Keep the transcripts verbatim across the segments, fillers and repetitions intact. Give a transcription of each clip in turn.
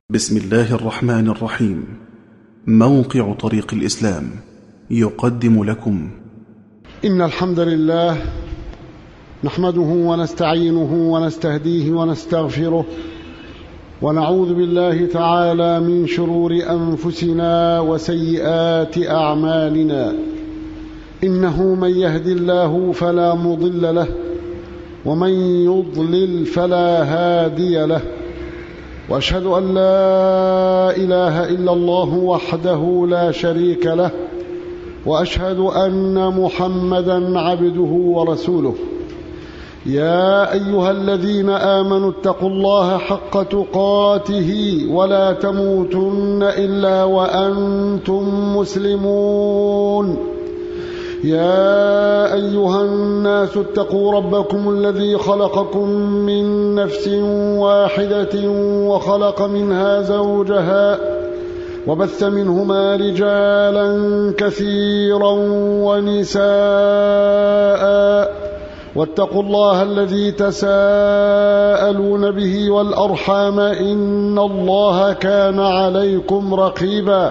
بسم الله الرحمن الرحيم. موقع طريق الإسلام يقدم لكم إن الحمد لله نحمده ونستعينه ونستهديه ونستغفره ونعوذ بالله تعالى من شرور أنفسنا وسيئات أعمالنا. إنه من يهد الله فلا مضل له ومن يضلل فلا هادي له، وأشهد أن لا إله إلا الله وحده لا شريك له، وأشهد أن محمدًا عبده ورسوله. يا أيها الذين آمنوا اتقوا الله حق تقاته ولا تموتن إلا وأنتم مسلمون. يا أيها الناس اتقوا ربكم الذي خلقكم من نفس واحدة وخلق منها زوجها وبث منهما رجالا كثيرا ونساء، واتقوا الله الذي تساءلون به والأرحام إن الله كان عليكم رقيبا.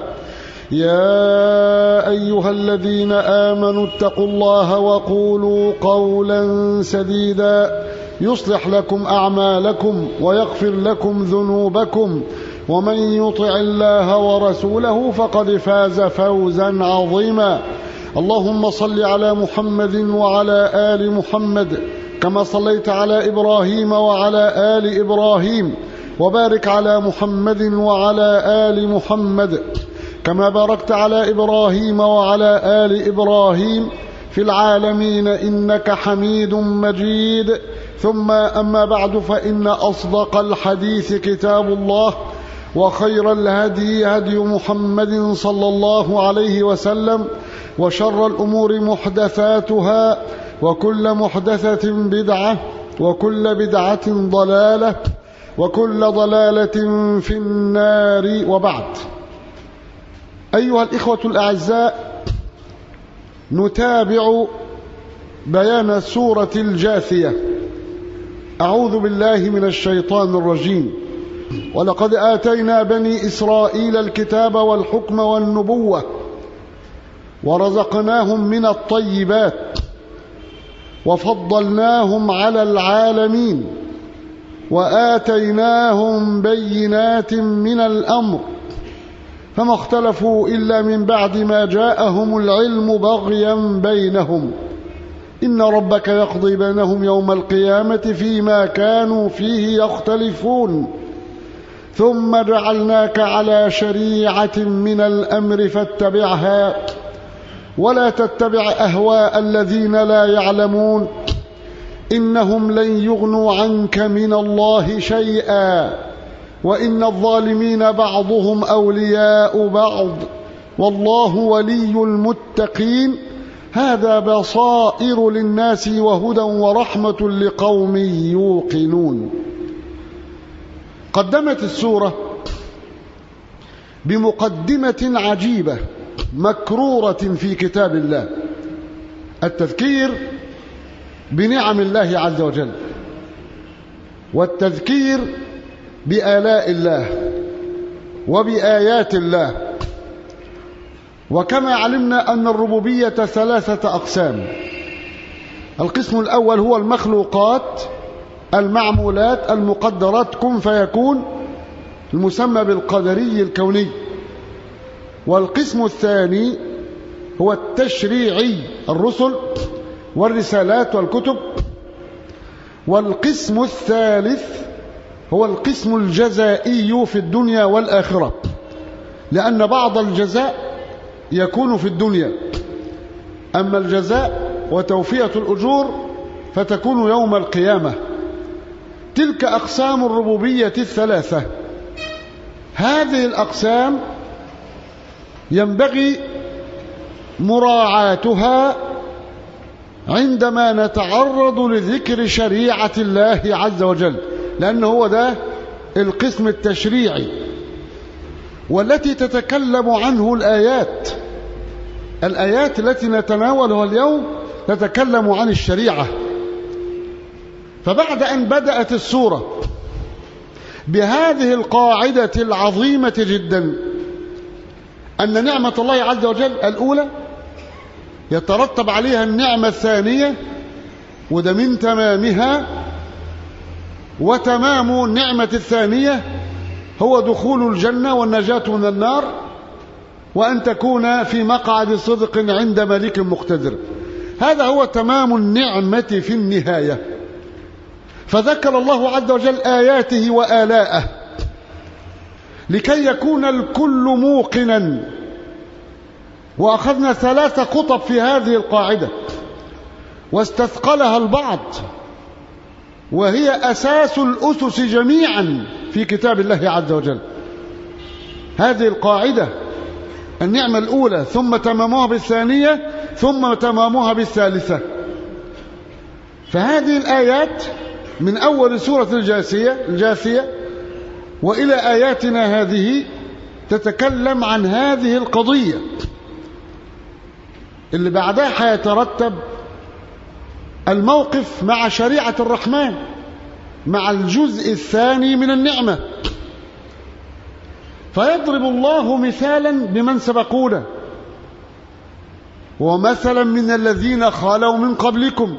يا أيها الذين آمنوا اتقوا الله وقولوا قولا سديدا يصلح لكم أعمالكم ويغفر لكم ذنوبكم، ومن يطع الله ورسوله فقد فاز فوزا عظيما. اللهم صل على محمد وعلى آل محمد كما صليت على إبراهيم وعلى آل إبراهيم، وبارك على محمد وعلى آل محمد كما باركت على إبراهيم وعلى آل إبراهيم في العالمين إنك حميد مجيد. ثم أما بعد، فإن أصدق الحديث كتاب الله، وخير الهدي هدي محمد صلى الله عليه وسلم، وشر الأمور محدثاتها، وكل محدثة بدعة، وكل بدعة ضلالة، وكل ضلالة في النار. وبعد، أيها الإخوة الأعزاء، نتابع بيان سورة الجاثية. أعوذ بالله من الشيطان الرجيم. ولقد آتينا بني إسرائيل الكتاب والحكم والنبوة ورزقناهم من الطيبات وفضلناهم على العالمين وآتيناهم بينات من الأمر فما اختلفوا إلا من بعد ما جاءهم العلم بغيا بينهم إن ربك يقضي بينهم يوم القيامة فيما كانوا فيه يختلفون ثم جعلناك على شريعة من الأمر فاتبعها ولا تتبع أهواء الذين لا يعلمون إنهم لن يغنوا عنك من الله شيئا وإن الظالمين بعضهم أولياء بعض والله ولي المتقين. هذا بصائر للناس وهدى ورحمة لقوم يوقنون. قدمت السورة بمقدمة عجيبة مكرورة في كتاب الله، التذكير بنعم الله عز وجل، والتذكير بآلاء الله وبآيات الله. وكما علمنا أن الربوبية ثلاثة أقسام. القسم الأول هو المخلوقات المعمولات المقدرات، كن فيكون، المسمى بالقدري الكوني. والقسم الثاني هو التشريعي، الرسل والرسالات والكتب. والقسم الثالث هو القسم الجزائي في الدنيا والآخرة، لأن بعض الجزاء يكون في الدنيا، أما الجزاء وتوفية الأجور فتكون يوم القيامة. تلك أقسام الربوبية الثلاثة. هذه الأقسام ينبغي مراعاتها عندما نتعرض لذكر شريعة الله عز وجل، لأنه هو ده القسم التشريعي والتي تتكلم عنه الآيات. الآيات التي نتناولها اليوم تتكلم عن الشريعة. فبعد أن بدأت السورة بهذه القاعدة العظيمة جدا، أن نعمة الله عز وجل الأولى يترتب عليها النعمة الثانية، وده من تمامها. وتمام النعمة الثانية هو دخول الجنة والنجاة من النار، وأن تكون في مقعد صدق عند ملك مقتدر. هذا هو تمام النعمة في النهاية. فذكر الله عز وجل آياته وآلاءه لكي يكون الكل موقنا. وأخذنا ثلاث قطب في هذه القاعدة واستثقلها البعض، وهي أساس الأسس جميعا في كتاب الله عز وجل. هذه القاعدة النعمة الأولى، ثم تمامها بالثانية، ثم تمامها بالثالثة. فهذه الآيات من أول سورة الجاثية الجاثية وإلى آياتنا هذه تتكلم عن هذه القضية. اللي بعدها حيترتب الموقف مع شريعة الرحمن، مع الجزء الثاني من النعمة. فيضرب الله مثالا بمن سبقونا، ومثلا من الذين خالوا من قبلكم،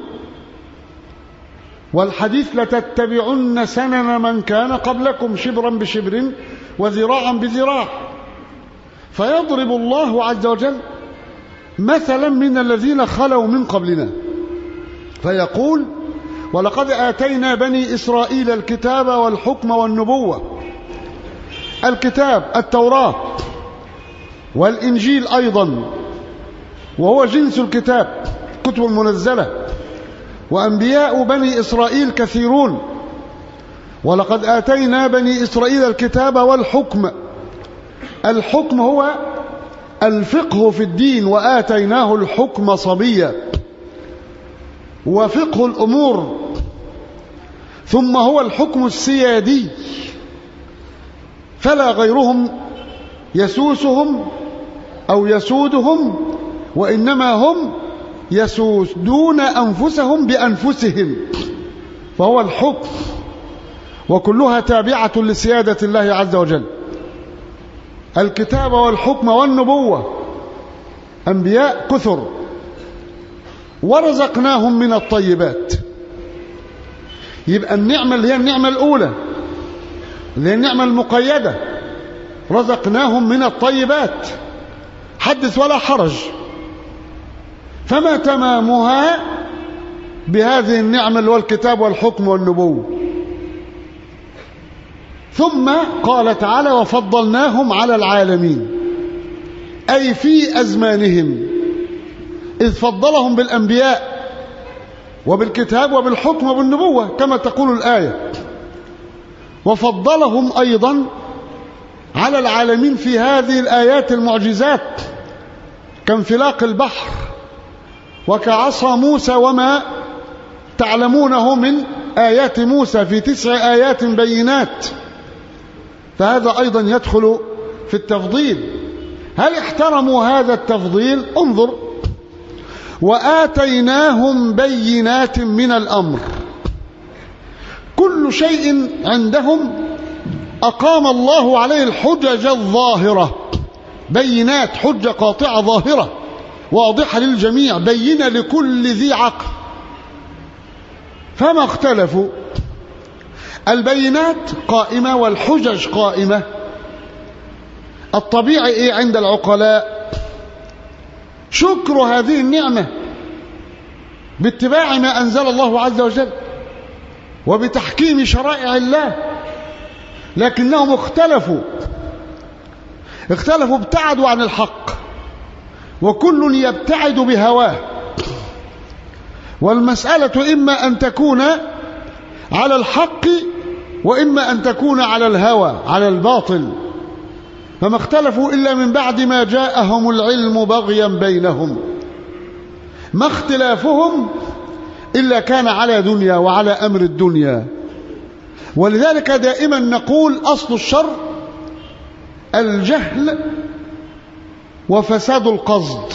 والحديث لتتبعن سنن من كان قبلكم شبرا بشبر وذراعا بذراع. فيضرب الله عز وجل مثلا من الذين خلوا من قبلنا، فيقول: ولقد آتينا بني إسرائيل الكتاب والحكم والنبوة. الكتاب التوراة والإنجيل أيضا، وهو جنس الكتاب، كتب المنزلة. وأنبياء بني إسرائيل كثيرون. ولقد آتينا بني إسرائيل الكتاب والحكم. الحكم هو الفقه في الدين، وآتيناه الحكم صبيا، وفقه الأمور. ثم هو الحكم السيادي، فلا غيرهم يسوسهم أو يسودهم، وإنما هم يسودون أنفسهم بأنفسهم. فهو الحكم، وكلها تابعة لسيادة الله عز وجل. الكتاب والحكم والنبوة، أنبياء كثر. ورزقناهم من الطيبات. يبقى النعمة اللي هي النعمة الأولى، اللي هي النعمة المقيدة، رزقناهم من الطيبات، حدث ولا حرج. فما تمامها بهذه النعمة اللي هو الكتاب والحكم والنبوة. ثم قال تعالى: وفضلناهم على العالمين، أي في أزمانهم، إذ فضلهم بالأنبياء وبالكتاب وبالحكم وبالنبوة كما تقول الآية. وفضلهم أيضا على العالمين في هذه الآيات المعجزات، كانفلاق البحر، وكعصا موسى، وما تعلمونه من آيات موسى في تسع آيات بينات. فهذا أيضا يدخل في التفضيل. هل احترموا هذا التفضيل؟ انظر: وآتيناهم بينات من الأمر. كل شيء عندهم أقام الله عليه الحجج الظاهرة، بينات، حجة قاطعة ظاهرة واضحة للجميع، بينة لكل ذي عقل. فما اختلفوا. البينات قائمة والحجج قائمة. الطبيعي إيه عند العقلاء؟ شكر هذه النعمة باتباع ما أنزل الله عز وجل وبتحكيم شرائع الله. لكنهم اختلفوا اختلفوا ابتعدوا عن الحق، وكل يبتعد بهواه. والمسألة إما أن تكون على الحق، وإما أن تكون على الهوى، على الباطل. فما اختلفوا إلا من بعد ما جاءهم العلم بغيا بينهم. ما اختلافهم إلا كان على دنيا وعلى أمر الدنيا. ولذلك دائما نقول: أصل الشر الجهل وفساد القصد.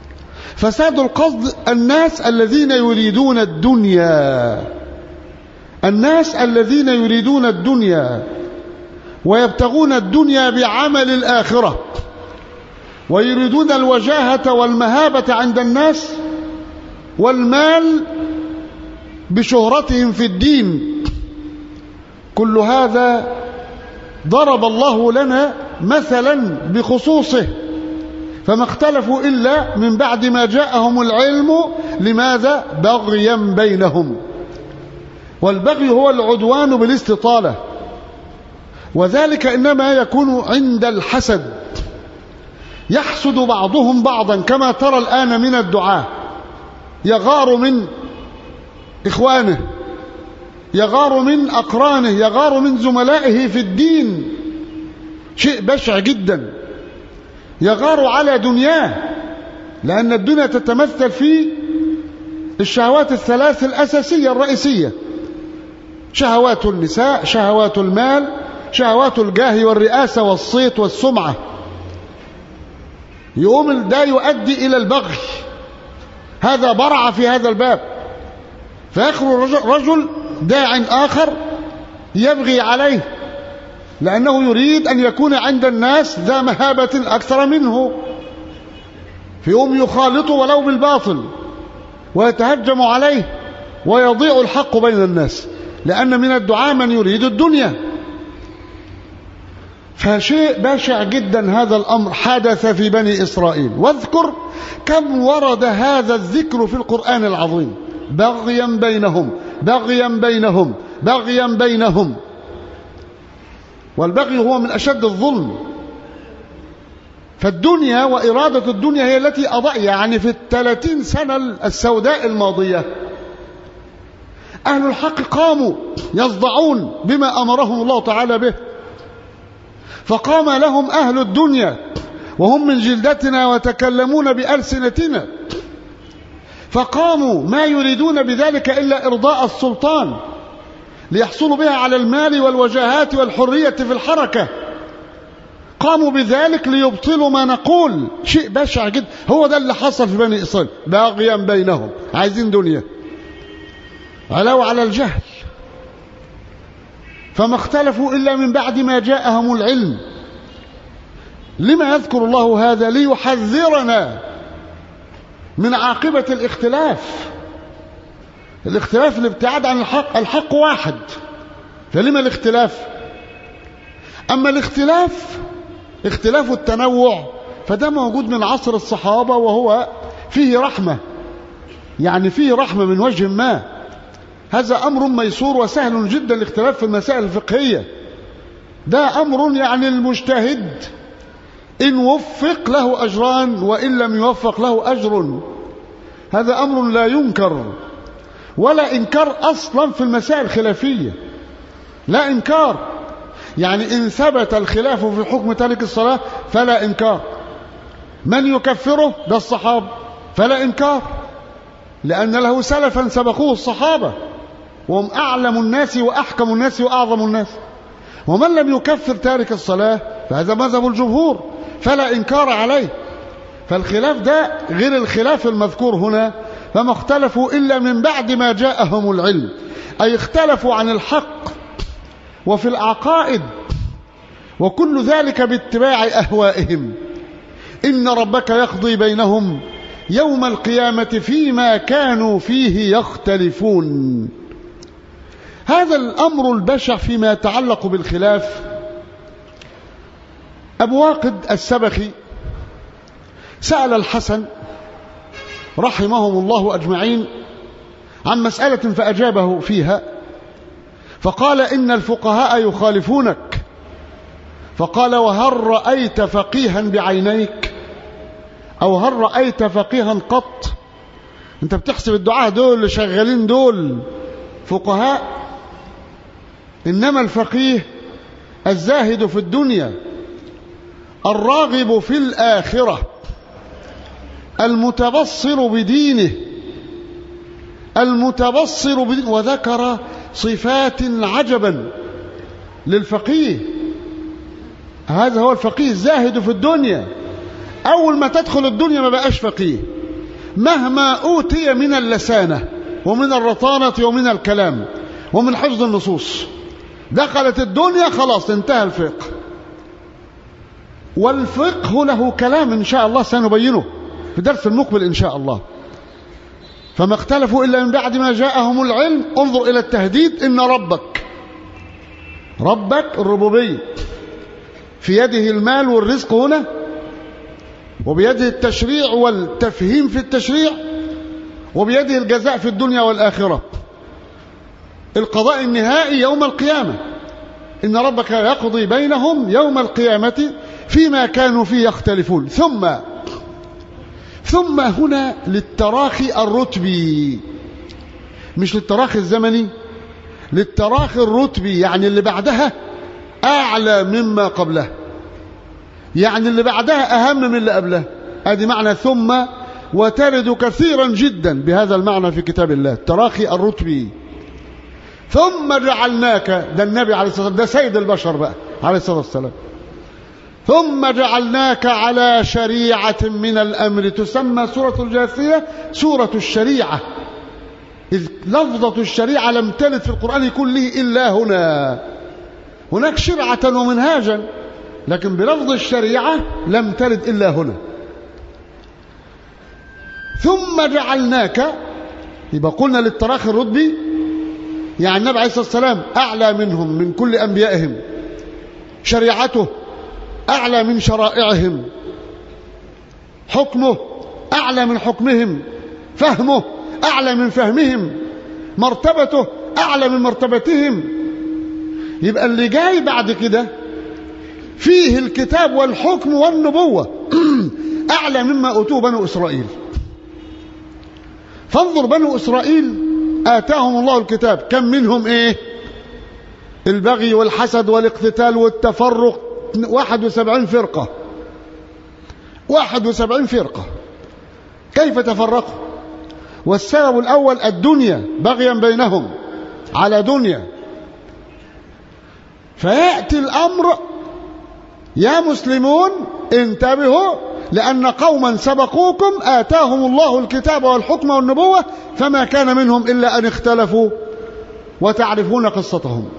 فساد القصد الناس الذين يريدون الدنيا الناس الذين يريدون الدنيا ويبتغون الدنيا بعمل الآخرة ويريدون الوجاهة والمهابة عند الناس والمال بشهرتهم في الدين، كل هذا ضرب الله لنا مثلا بخصوصه، فما اختلفوا إلا من بعد ما جاءهم العلم. لماذا؟ بغيا بينهم، والبغي هو العدوان بالاستطالة، وذلك إنما يكون عند الحسد، يحسد بعضهم بعضا، كما ترى الآن من الدعاة يغار من إخوانه، يغار من أقرانه، يغار من زملائه في الدين، شيء بشع جدا، يغار على دنياه، لأن الدنيا تتمثل في الشهوات الثلاث الأساسية الرئيسية: شهوات النساء، شهوات المال، شهوات الجاه والرئاسة والصيت والسمعة. يقوم ده يؤدي إلى البغي، هذا برع في هذا الباب، فيخرج رجل داع آخر يبغي عليه، لأنه يريد أن يكون عند الناس ذا مهابة أكثر منه، فيقوم يخالط ولو بالباطل ويتهجم عليه ويضيع الحق بين الناس، لأن من الدعاء من يريد الدنيا. فشيء بشع جدا هذا الأمر حدث في بني إسرائيل. واذكر كم ورد هذا الذكر في القرآن العظيم: بغيا بينهم، بغيا بينهم، بغيا بينهم. والبغي هو من أشد الظلم. فالدنيا وإرادة الدنيا هي التي أضاء، يعني في الثلاثين سنة السوداء الماضية أهل الحق قاموا يصدعون بما أمرهم الله تعالى به، فقام لهم أهل الدنيا وهم من جلدتنا وتكلمون بألسنتنا، فقاموا ما يريدون بذلك إلا إرضاء السلطان ليحصلوا بها على المال والوجاهات والحرية في الحركة. قاموا بذلك ليبطلوا ما نقول، شيء بشع جدا. هو ده اللي حصل في بني إسرائيل، باغيا بينهم، عايزين دنيا، علوا على الجهل، فما اختلفوا إلا من بعد ما جاءهم العلم. لما يذكر الله هذا؟ ليحذرنا من عاقبة الاختلاف. الاختلاف الابتعاد عن الحق، الحق واحد، فلما الاختلاف؟ أما الاختلاف اختلاف التنوع فده موجود من عصر الصحابة، وهو فيه رحمة، يعني فيه رحمة من وجه ما. هذا أمر ميسور وسهل جدا، الاختلاف في المسائل الفقهية ده أمر يعني المجتهد إن وفق له أجران وإن لم يوفق له أجر، هذا أمر لا ينكر ولا إنكار أصلا في المسائل الخلافية، لا إنكار. يعني إن ثبت الخلاف في حكم تارك الصلاة فلا إنكار، من يكفره ده الصحابة فلا إنكار، لأن له سلفا سبقوه الصحابة وهم أعلم الناس وأحكم الناس وأعظم الناس. ومن لم يكفر تارك الصلاة فهذا مذهب الجمهور فلا إنكار عليه. فالخلاف ده غير الخلاف المذكور هنا، فما اختلفوا إلا من بعد ما جاءهم العلم، أي اختلفوا عن الحق وفي العقائد، وكل ذلك باتباع أهوائهم. إن ربك يقضي بينهم يوم القيامة فيما كانوا فيه يختلفون. هذا الأمر البشع فيما يتعلق بالخلاف. أبو واقد السبخي سأل الحسن رحمهم الله أجمعين عن مسألة فأجابه فيها، فقال: إن الفقهاء يخالفونك. فقال: وهل رأيت فقيها بعينيك؟ أو هل رأيت فقيها قط؟ أنت بتحسب الدعاة دول اللي شغالين دول فقهاء؟ إنما الفقيه الزاهد في الدنيا الراغب في الآخرة المتبصر بدينه المتبصر بدينه. وذكر صفات عجبا للفقيه. هذا هو الفقيه الزاهد في الدنيا. أول ما تدخل الدنيا ما بقاش فقيه، مهما أوتي من اللسانة ومن الرطانة ومن الكلام، ومن حفظ النصوص. دخلت الدنيا خلاص انتهى الفقه. والفقه له كلام إن شاء الله سنبينه في درس المقبل إن شاء الله. فما اختلفوا إلا من بعد ما جاءهم العلم. انظر إلى التهديد: إن ربك ربك الربوبية في يده المال والرزق هنا، وبيده التشريع والتفهيم في التشريع، وبيده الجزاء في الدنيا والآخرة. القضاء النهائي يوم القيامة. إن ربك يقضي بينهم يوم القيامة فيما كانوا فيه يختلفون. ثم ثم هنا للتراخي الرتبي، مش للتراخي الزمني، للتراخي الرتبي، يعني اللي بعدها أعلى مما قبله، يعني اللي بعدها أهم من اللي قبله. هذه معنى ثم، وترد كثيرا جدا بهذا المعنى في كتاب الله، التراخي الرتبي. ثم جعلناك، ده النبي عليه الصلاة والسلام، ده سيد البشر بقى عليه الصلاة والسلام. ثم جعلناك على شريعة من الأمر. تسمى سورة الجاثية سورة الشريعة، إذ لفظة الشريعة لم ترد في القرآن كله إلا هنا. هناك شرعة ومنهاجا، لكن بلفظ الشريعة لم ترد إلا هنا. ثم جعلناك، يبقى قلنا للتراخي الرتبي، يعني النبي عليه الصلاة والسلام أعلى منهم من كل أنبيائهم، شريعته أعلى من شرائعهم، حكمه أعلى من حكمهم، فهمه أعلى من فهمهم، مرتبته أعلى من مرتبتهم. يبقى اللي جاي بعد كده فيه الكتاب والحكم والنبوة أعلى مما أوتوه بنو إسرائيل. فانظر بنو إسرائيل آتاهم الله الكتاب، كم منهم إيه؟ البغي والحسد والاقتتال والتفرق، واحد وسبعين فرقة، واحد وسبعين فرقة. كيف تفرقوا؟ والسبب الأول الدنيا، بغيا بينهم على دنيا. فيأتي الأمر: يا مسلمون انتبهوا، لأن قوما سبقوكم آتاهم الله الكتاب والحكم والنبوة فما كان منهم إلا أن اختلفوا وتعرفون قصتهم.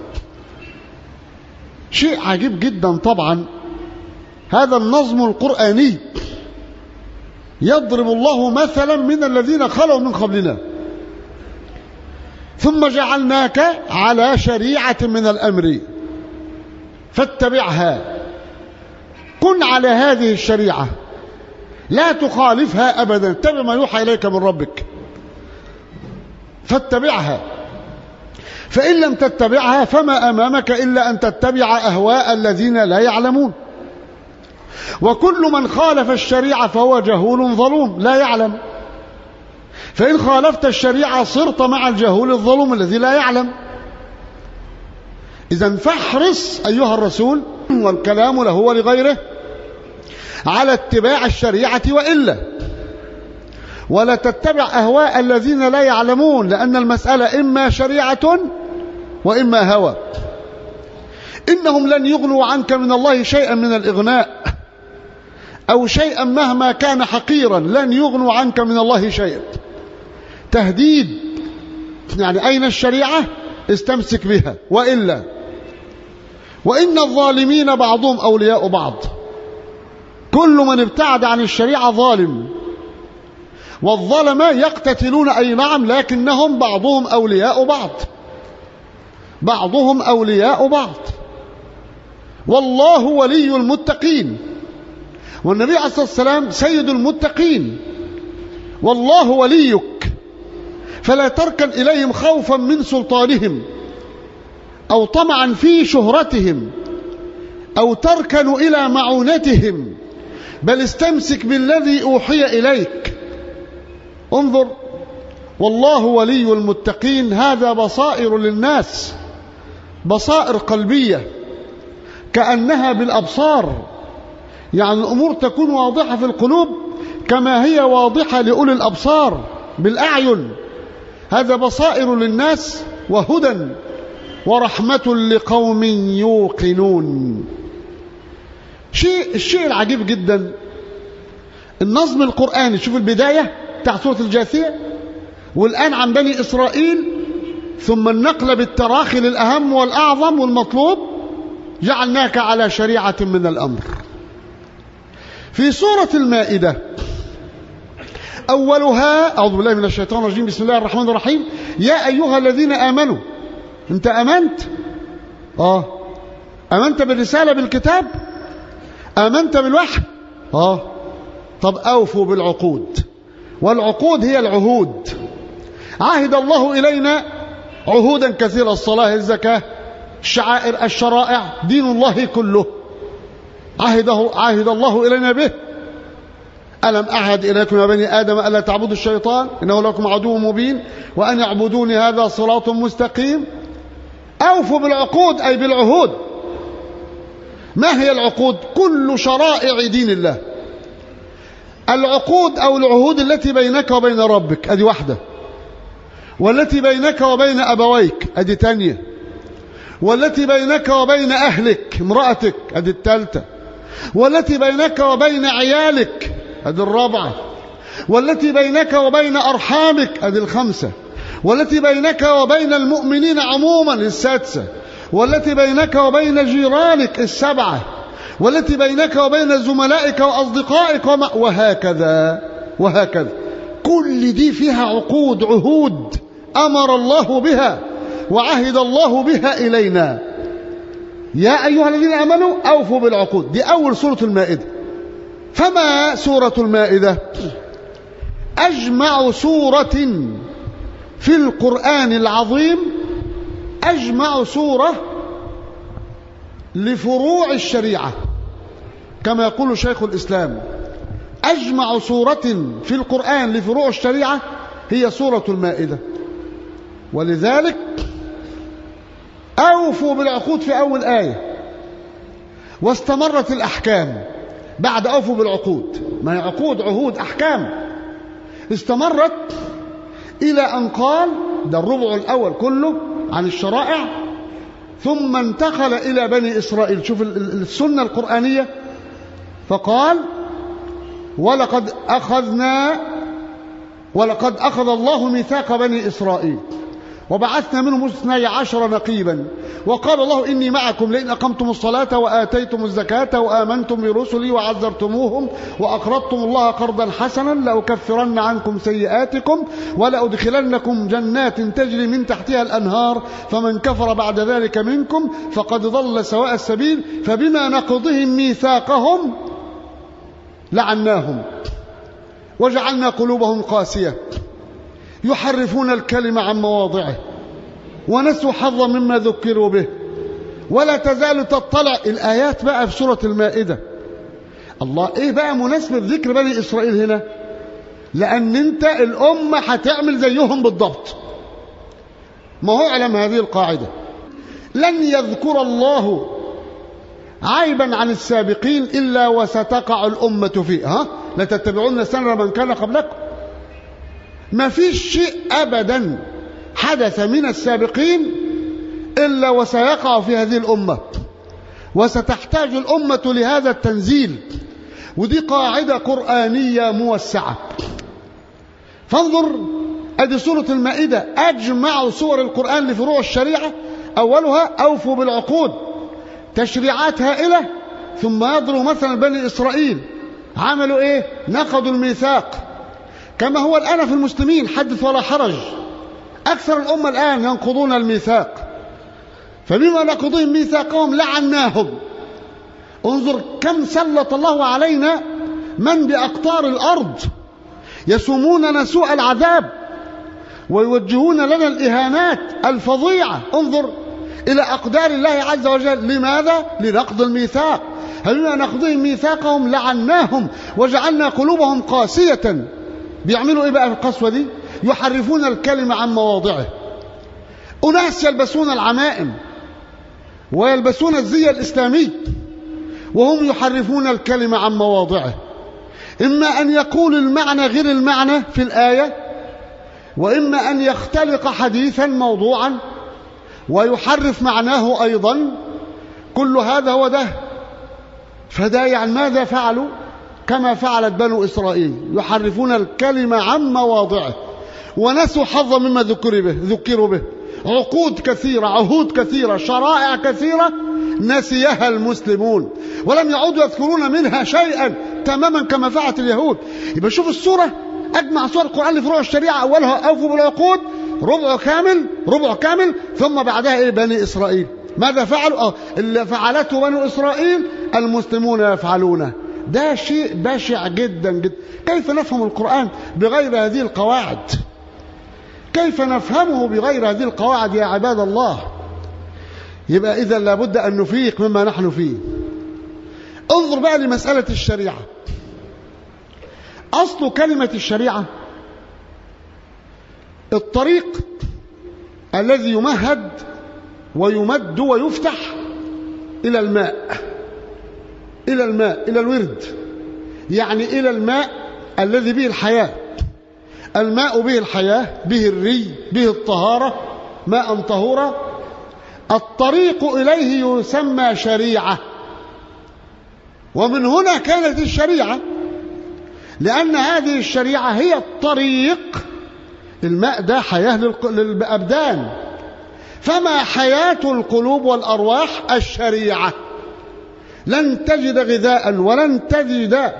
شيء عجيب جدا طبعا هذا النظم القرآني. يضرب الله مثلا من الذين خلوا من قبلنا. ثم جعلناك على شريعة من الأمر فاتبعها. كن على هذه الشريعة، لا تخالفها أبدا، اتبع ما يوحى إليك من ربك، فاتبعها. فإن لم تتبعها فما أمامك إلا أن تتبع أهواء الذين لا يعلمون. وكل من خالف الشريعة فهو جهول ظلوم لا يعلم. فإن خالفت الشريعة صرت مع الجهول الظلوم الذي لا يعلم. إذن فاحرص أيها الرسول، والكلام له ولغيره، على اتباع الشريعة، وإلا ولا تتبع أهواء الذين لا يعلمون، لأن المسألة إما شريعة وإما هوى. إنهم لن يغنوا عنك من الله شيئا من الإغناء، أو شيئا مهما كان حقيرا، لن يغنوا عنك من الله شيئا. تهديد، يعني أين الشريعة؟ استمسك بها، وإلا وإن الظالمين بعضهم أولياء بعض. كل من ابتعد عن الشريعة ظالم، والظلمة يقتتلون أي نعم، لكنهم بعضهم أولياء بعض، بعضهم أولياء بعض. والله ولي المتقين، والنبي عليه الصلاة والسلام سيد المتقين. والله وليك، فلا تركن إليهم خوفا من سلطانهم، أو طمعا في شهرتهم، أو تركن إلى معونتهم، بل استمسك بالذي أوحي إليك. انظر، والله ولي المتقين، هذا بصائر للناس، بصائر قلبية كأنها بالأبصار، يعني الأمور تكون واضحة في القلوب كما هي واضحة لأولي الأبصار بالأعين. هذا بصائر للناس وهدى ورحمة لقوم يوقنون. شيء الشيء العجيب جدا النظم القرآني. شوف البداية بتاع سورة الجاثية، والآن عن بني إسرائيل ثم النقل بالتراخي للأهم والأعظم والمطلوب، جعلناك على شريعة من الأمر. في سورة المائدة أولها أعوذ بالله من الشيطان الرجيم بسم الله الرحمن الرحيم يا أيها الذين آمنوا. أنت أمنت؟ آه أمنت بالرسالة بالكتاب؟ آمنت بالوحي؟ آه طب أوفوا بالعقود، والعقود هي العهود. عهد الله إلينا عهودا كثيرة، الصلاة، الزكاة، الشعائر، الشرائع، دين الله كله عهده عهد الله إلينا به. ألم أعهد إليكم يا بني آدم ألا تعبدوا الشيطان إنه لكم عدو مبين وأن يعبدوني هذا صراط مستقيم. أوفوا بالعقود أي بالعهود. ما هي العقود؟ كل شرائع دين الله. العقود أو العهود التي بينك وبين ربك أدي واحدة، والتي بينك وبين أبويك أدي تانية، والتي بينك وبين أهلك امرأتك أدي التالتة، والتي بينك وبين عيالك أدي الرابعة، والتي بينك وبين أرحامك أدي الخمسة، والتي بينك وبين المؤمنين عموما السادسة، والتي بينك وبين جيرانك السبعة، والتي بينك وبين زملائك وأصدقائك وما وهكذا وهكذا. كل دي فيها عقود، عهود أمر الله بها وعهد الله بها إلينا. يا أيها الذين آمنوا أوفوا بالعقود. دي أول سورة المائدة. فما سورة المائدة؟ أجمع سورة في القرآن العظيم، أجمع سورة لفروع الشريعة كما يقول شيخ الإسلام. أجمع سورة في القرآن لفروع الشريعة هي سورة المائدة. ولذلك أوفوا بالعقود في أول آية، واستمرت الأحكام بعد أوفوا بالعقود. ما هي عقود، عهود، أحكام، استمرت إلى أن قال ده الربع الأول كله عن الشرائع، ثم انتقل إلى بني إسرائيل. شوف السنة القرآنية، فقال ولقد أخذنا ولقد أخذ الله ميثاق بني إسرائيل وبعثنا منهم اثني عشر نقيبا وقال الله إني معكم لئن أقمتم الصلاة وآتيتم الزكاة وآمنتم برسلي وعزرتموهم وأقرضتم الله قرضا حسنا لأكفرن عنكم سيئاتكم ولأدخلنكم جنات تجري من تحتها الأنهار فمن كفر بعد ذلك منكم فقد ضل سواء السبيل فبما نقضهم ميثاقهم لعناهم وجعلنا قلوبهم قاسية يحرفون الكلمة عن مواضعه ونسوا حظا مما ذكروا به ولا تزال تطلع. الآيات بقى في سورة المائدة. الله، إيه بقى مناسبة ذكر بني إسرائيل هنا؟ لأن أنت الأمة هتعمل زيهم بالضبط. ما هو اعلم هذه القاعدة، لن يذكر الله عيبا عن السابقين إلا وستقع الأمة فيه. ها لتتبعون سنن من كان قبلكم. ما فيش شيء أبدا حدث من السابقين إلا وسيقع في هذه الأمة، وستحتاج الأمة لهذا التنزيل. ودي قاعدة قرآنية موسعة. فانظر، أدي سورة المائدة أجمع سور القرآن لفروع الشريعة. أولها أوفوا بالعقود، تشريعات هائلة. ثم يضرب مثلا بني إسرائيل عملوا إيه؟ نقضوا الميثاق، كما هو الآن في المسلمين حدث ولا حرج. أكثر الأمة الآن ينقضون الميثاق، فبما نقضهم ميثاقهم لعناهم. انظر كم سلط الله علينا من بأقطار الأرض يسوموننا سوء العذاب ويوجهون لنا الإهانات الفظيعة. انظر إلى أقدار الله عز وجل. لماذا؟ لنقض الميثاق. فبما نقضهم ميثاقهم لعناهم وجعلنا قلوبهم قاسية. بيعملوا إيه بقى في القسوة دي؟ يحرفون الكلمة عن مواضعه. أناس يلبسون العمائم ويلبسون الزي الإسلامي وهم يحرفون الكلمة عن مواضعه. إما أن يقول المعنى غير المعنى في الآية، وإما أن يختلق حديثا موضوعا ويحرف معناه أيضا. كل هذا هو ده. فده يعني ماذا فعلوا؟ كما فعلت بنو إسرائيل، يحرفون الكلمة عن مواضعه ونسوا حظا مما ذكروا به ذكروا به عقود كثيرة، عهود كثيرة، شرائع كثيرة نسيها المسلمون ولم يعودوا يذكرون منها شيئا تماما كما فعلت اليهود. يبقى شوف السورة، أجمع سور القرآن لفروع الشريعة أولها أوفوا بالعقود، ربع كامل ربع كامل، ثم بعدها إيه؟ بني إسرائيل. ماذا فعلوا؟ أه اللي فعلته بنو إسرائيل المسلمون يفعلونه. ده شيء بشع جدا جدا. كيف نفهم القرآن بغير هذه القواعد؟ كيف نفهمه بغير هذه القواعد يا عباد الله؟ يبقى إذا لابد أن نفيق مما نحن فيه. انظر بقى لمسألة الشريعة. أصل كلمة الشريعة الطريق الذي يمهد ويمد ويفتح إلى الماء، إلى الماء، إلى الورد، يعني إلى الماء الذي به الحياة. الماء به الحياة، به الري، به الطهارة، ماء طهورا. الطريق إليه يسمى شريعة، ومن هنا كانت الشريعة، لأن هذه الشريعة هي الطريق. الماء ده حياة للأبدان، فما حياة القلوب والأرواح؟ الشريعة. لن تجد غذاء ولن تجد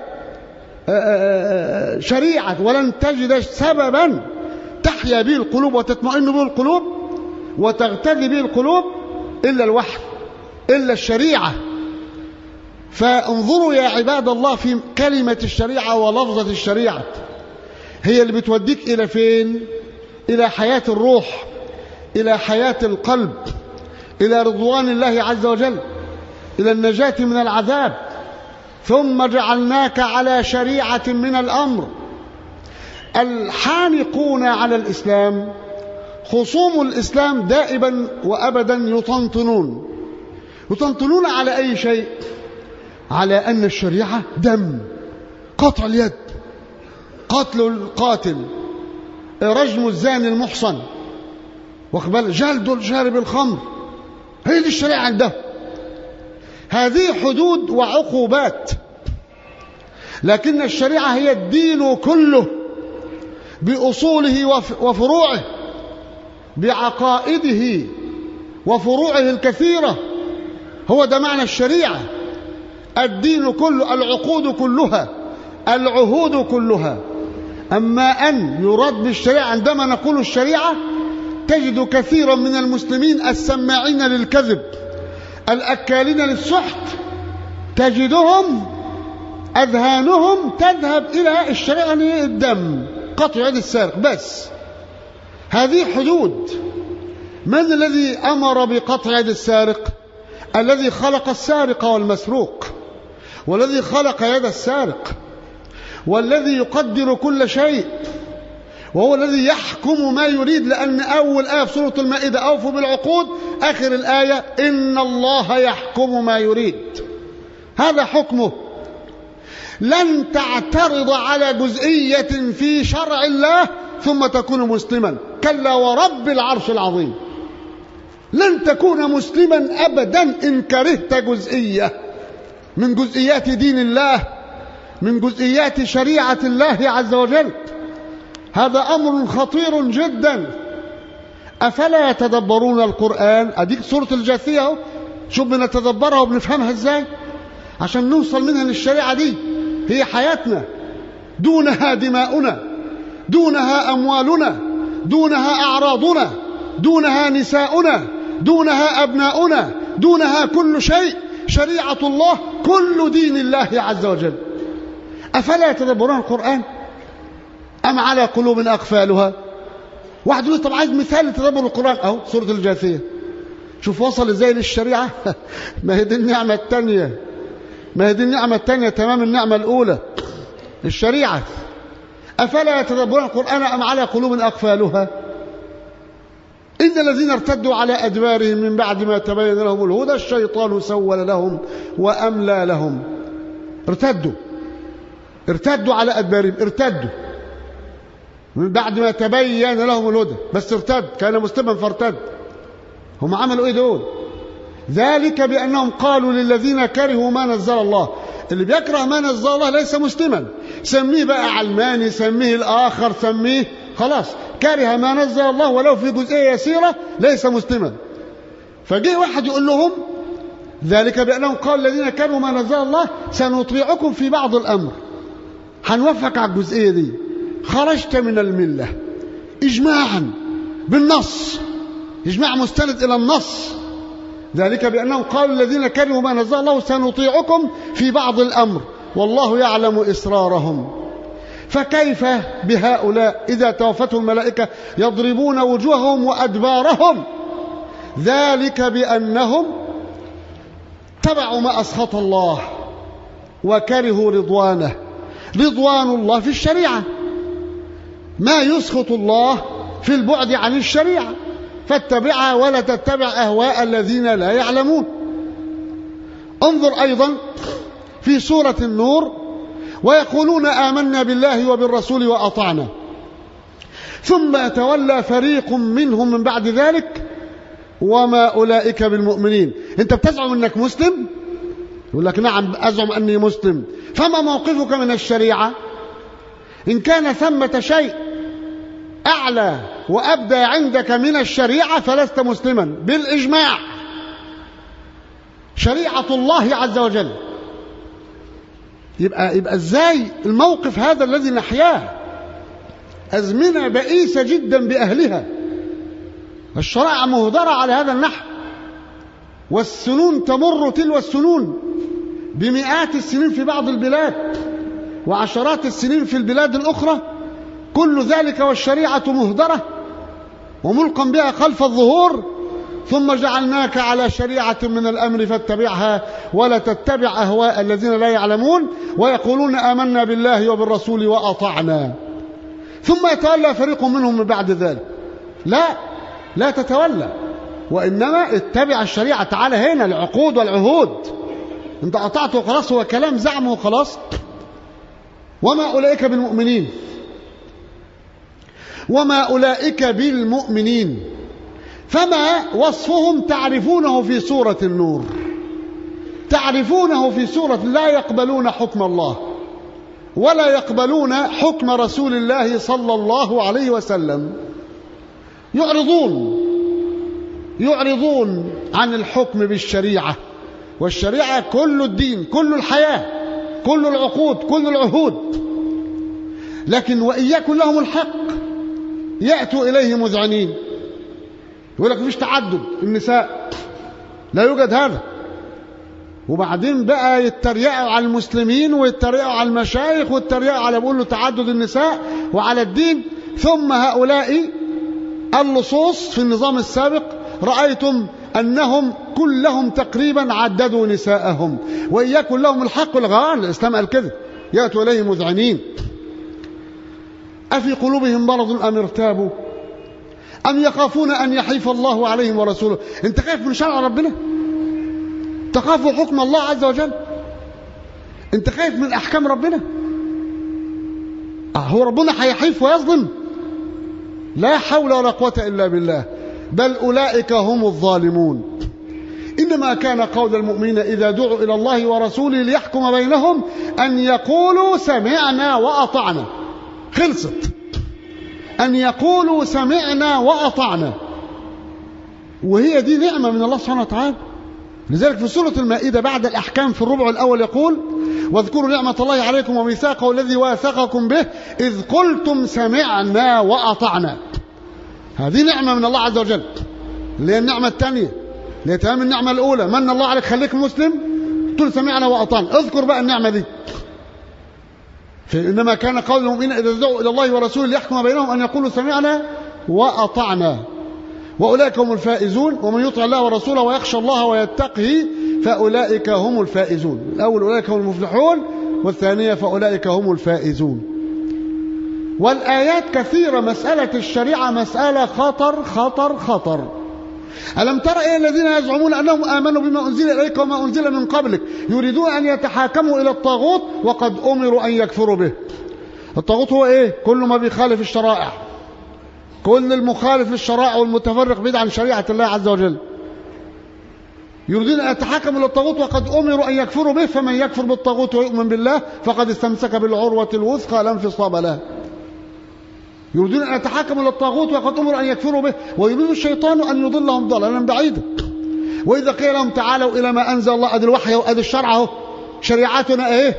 شريعة ولن تجد سببا تحيا به القلوب وتطمئن به القلوب وتغتذي به القلوب إلا الوحي، إلا الشريعة. فانظروا يا عباد الله في كلمة الشريعة ولفظة الشريعة، هي اللي بتوديك إلى فين؟ إلى حياة الروح، إلى حياة القلب، إلى رضوان الله عز وجل، إلى النجاة من العذاب. ثم جعلناك على شريعة من الأمر. الحانقون على الإسلام، خصوم الإسلام دائما وأبدا يطنطنون يطنطنون على أي شيء؟ على أن الشريعة دم، قطع اليد، قتل القاتل، رجم الزاني المحصن، واخبال جلد الشارب الخمر. هي دي الشريعة عنده. هذه حدود وعقوبات، لكن الشريعة هي الدين كله بأصوله وفروعه، بعقائده وفروعه الكثيرة. هو ده معنى الشريعة، الدين كله، العقود كلها، العهود كلها. أما أن يراد بالشريعة، عندما نقول الشريعة تجد كثيرا من المسلمين السماعين للكذب الأكالين للسحت، تجدهم أذهانهم تذهب إلى الشريعة الدم، قطع يد السارق بس. هذه حدود. من الذي أمر بقطع يد السارق؟ الذي خلق السارق والمسروق، والذي خلق يد السارق، والذي يقدر كل شيء، وهو الذي يحكم ما يريد. لأن أول آية في سورة المائدة أوفوا بالعقود، آخر الآية إن الله يحكم ما يريد. هذا حكمه. لن تعترض على جزئية في شرع الله ثم تكون مسلما، كلا ورب العرش العظيم. لن تكون مسلما أبدا إن كرهت جزئية من جزئيات دين الله، من جزئيات شريعة الله عز وجل. هذا أمر خطير جدا. أفلا يتدبرون القرآن؟ أديك سورة الجاثية، شوف بنتدبرها وبنفهمها إزاي عشان نوصل منها للشريعة دي. هي حياتنا، دونها دماؤنا، دونها أموالنا، دونها أعراضنا، دونها نساؤنا، دونها أبناؤنا، دونها كل شيء. شريعة الله كل دين الله عز وجل. أفلا يتدبرون القرآن أم على قلوب أقفالها؟ واحد يقول طب عايز مثال لتدبر القرآن، أهو سورة الجاثية. شوف وصل إزاي للشريعة. ما هي دي النعمة الثانية، ما هي دي النعمة الثانية تمام النعمة الأولى، الشريعة. أفلا يتدبرون القرآن أم على قلوب أقفالها؟ إن الذين ارتدوا على أدبارهم من بعد ما تبين لهم الهدى الشيطان سول لهم وأملى لهم. ارتدوا ارتدوا على أدبارهم، ارتدوا من بعد ما تبين لهم الهدى، بس ارتد، كان مسلما فارتد. هم عملوا ايه دول؟ ذلك بأنهم قالوا للذين كرهوا ما نزل الله. اللي بيكره ما نزل الله ليس مسلما، سميه بقى علماني، سميه الآخر، سميه خلاص، كره ما نزل الله ولو في جزئية يسيرة ليس مسلما. فجاء واحد يقول لهم ذلك بأنهم قال الذين كانوا ما نزل الله سنطيعكم في بعض الأمر، هنوافقك على الجزئية دي، خرجت من الملة إجماعا بالنص، إجماع مستند إلى النص. ذلك بأنهم قالوا الذين كانوا ما نزل الله سنطيعكم في بعض الأمر والله يعلم إسرارهم. فكيف بهؤلاء إذا توفتهم الملائكة يضربون وجوههم وأدبارهم؟ ذلك بأنهم تبعوا ما أسخط الله وكرهوا رضوانه. رضوان الله في الشريعة، ما يسخط الله في البعد عن الشريعة، فاتبعها ولا تتبع أهواء الذين لا يعلمون. انظر أيضا في سورة النور: ويقولون آمنا بالله وبالرسول وأطعنا ثم يتولى فريق منهم من بعد ذلك وما أولئك بالمؤمنين. أنت بتزعم أنك مسلم؟ يقول لك نعم أزعم أني مسلم. فما موقفك من الشريعة؟ إن كان ثمة شيء أعلى وأبدى عندك من الشريعة فلست مسلما بالإجماع. شريعة الله عز وجل. يبقى, يبقى إزاي الموقف هذا الذي نحياه؟ أزمنة بئيسة جدا بأهلها، الشرائع مهدرة على هذا النحو، والسنون تمر تلو السنون بمئات السنين في بعض البلاد وعشرات السنين في البلاد الأخرى، كل ذلك والشريعة مهدرة وملقا بها خلف الظهور. ثم جعلناك على شريعة من الأمر فاتبعها ولا تتبع أهواء الذين لا يعلمون ويقولون آمنا بالله وبالرسول وأطعنا ثم يتولى فريق منهم من بعد ذلك. لا لا تتولى، وإنما اتبع الشريعة. تعالى هنا العقود والعهود، انت قطعته خلاص، هو كلام زعمه خلاص. وما أولئك بالمؤمنين، وما أولئك بالمؤمنين، فما وصفهم تعرفونه في سورة النور، تعرفونه في سورة لا يقبلون حكم الله ولا يقبلون حكم رسول الله صلى الله عليه وسلم، يعرضون يعرضون عن الحكم بالشريعة. والشريعة كل الدين، كل الحياة، كل العقود، كل العهود. لكن وإن يكن لهم الحق يأتوا إليه مذعنين. يقول لك مفيش تعدد النساء، لا يوجد هذا. وبعدين بقى يتريقوا على المسلمين ويتريقوا على المشايخ ويتريقوا على بيقولوا تعدد النساء وعلى الدين. ثم هؤلاء اللصوص في النظام السابق رأيتم أنهم كلهم تقريبا عددوا نساءهم. وإن يكن لهم الحق والغران، الإسلام قال كده، يأتوا إليه مذعنين. أفي قلوبهم مرض أم ارتابوا أم يخافون أن يحيف الله عليهم ورسوله. أنت خايف من شرع ربنا؟ تخاف حكم الله عز وجل؟ أنت خايف من أحكام ربنا؟ هو ربنا هيحيف ويظلم؟ لا حول ولا قوة إلا بالله. بل أولئك هم الظالمون. إنما كان قول المؤمنين إذا دعوا إلى الله ورسوله ليحكم بينهم أن يقولوا سمعنا وأطعنا. خلصت. أن يقولوا سمعنا وأطعنا، وهي دي نعمة من الله سبحانه وتعالى. لذلك في سورة المائدة بعد الأحكام في الربع الأول يقول: واذكروا نعمة الله عليكم وميثاقه الذي واثقكم به إذ قلتم سمعنا وأطعنا. هذه نعمة من الله عز وجل، اللي هي النعمة الثانية، اللي هي تمام النعمة الأولى. من الله عليك خليك مسلم، تقول سمعنا وأطعنا. اذكر بقى النعمة دي. فإنما كان قول المؤمنين إذا دعوا إلى الله ورسوله ليحكم بينهم أن يقولوا سمعنا وأطعنا وأولئك هم الفائزون. ومن يطع الله ورسوله ويخشى الله ويتقه فأولئك هم الفائزون. الأول أولئك هم المفلحون، والثانية فأولئك هم الفائزون. والآيات كثيرة. مسألة الشريعة مسألة خطر خطر خطر. ألم تر إلى الذين يزعمون أنهم آمنوا بما أنزل إليك وما أنزل من قبلك يريدون أن يتحاكموا إلى الطاغوت وقد أمروا أن يكفروا به. الطاغوت هو إيه؟ كل ما بيخالف الشرائع، كل المخالف للشرائع والمتفرق بعيد عن شريعة الله عز وجل. يريدون أن يتحاكموا إلى الطاغوت وقد أمروا أن يكفروا به، فمن يكفر بالطاغوت ويؤمن بالله فقد استمسك بالعروة الوثقى لا انفصام لها. يريدون أن يتحاكموا للطاغوت وقد أمروا أن يكفروا به ويريد الشيطان أن يضلهم ضلالا بعيدا. وإذا قيل لهم تعالوا إلى ما أنزل الله، أدي الوحي وأدي الشرع اهو، شريعتنا إيه؟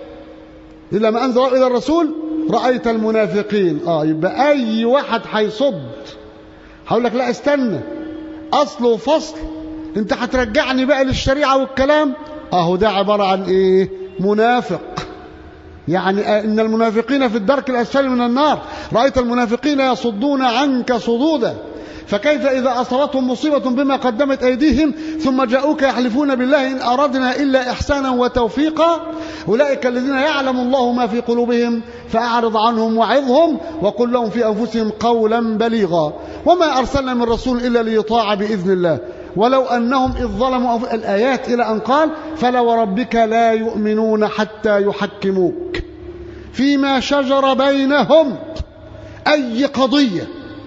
إلى ما أنزل الله إلى الرسول، رأيت المنافقين. آه يبقى أي واحد هيصد هقول لك لا استنى، أصل وفصل، أنت هترجعني بقى للشريعة والكلام. أهو ده عبارة عن إيه؟ منافق. يعني إن المنافقين في الدرك الأسفل من النار. رأيت المنافقين يصدون عنك صدودا فكيف إذا أصابتهم مصيبة بما قدمت أيديهم ثم جاءوك يحلفون بالله إن أردنا إلا إحسانا وتوفيقا أولئك الذين يعلم الله ما في قلوبهم فأعرض عنهم وعظهم وقل لهم في أنفسهم قولا بليغا وما أرسلنا من رسول إلا ليطاع بإذن الله ولو أنهم إذ ظلموا الآيات إلى أن قال فلا وربك لا يؤمنون حتى يحكموك فيما شجر بينهم. أي قضية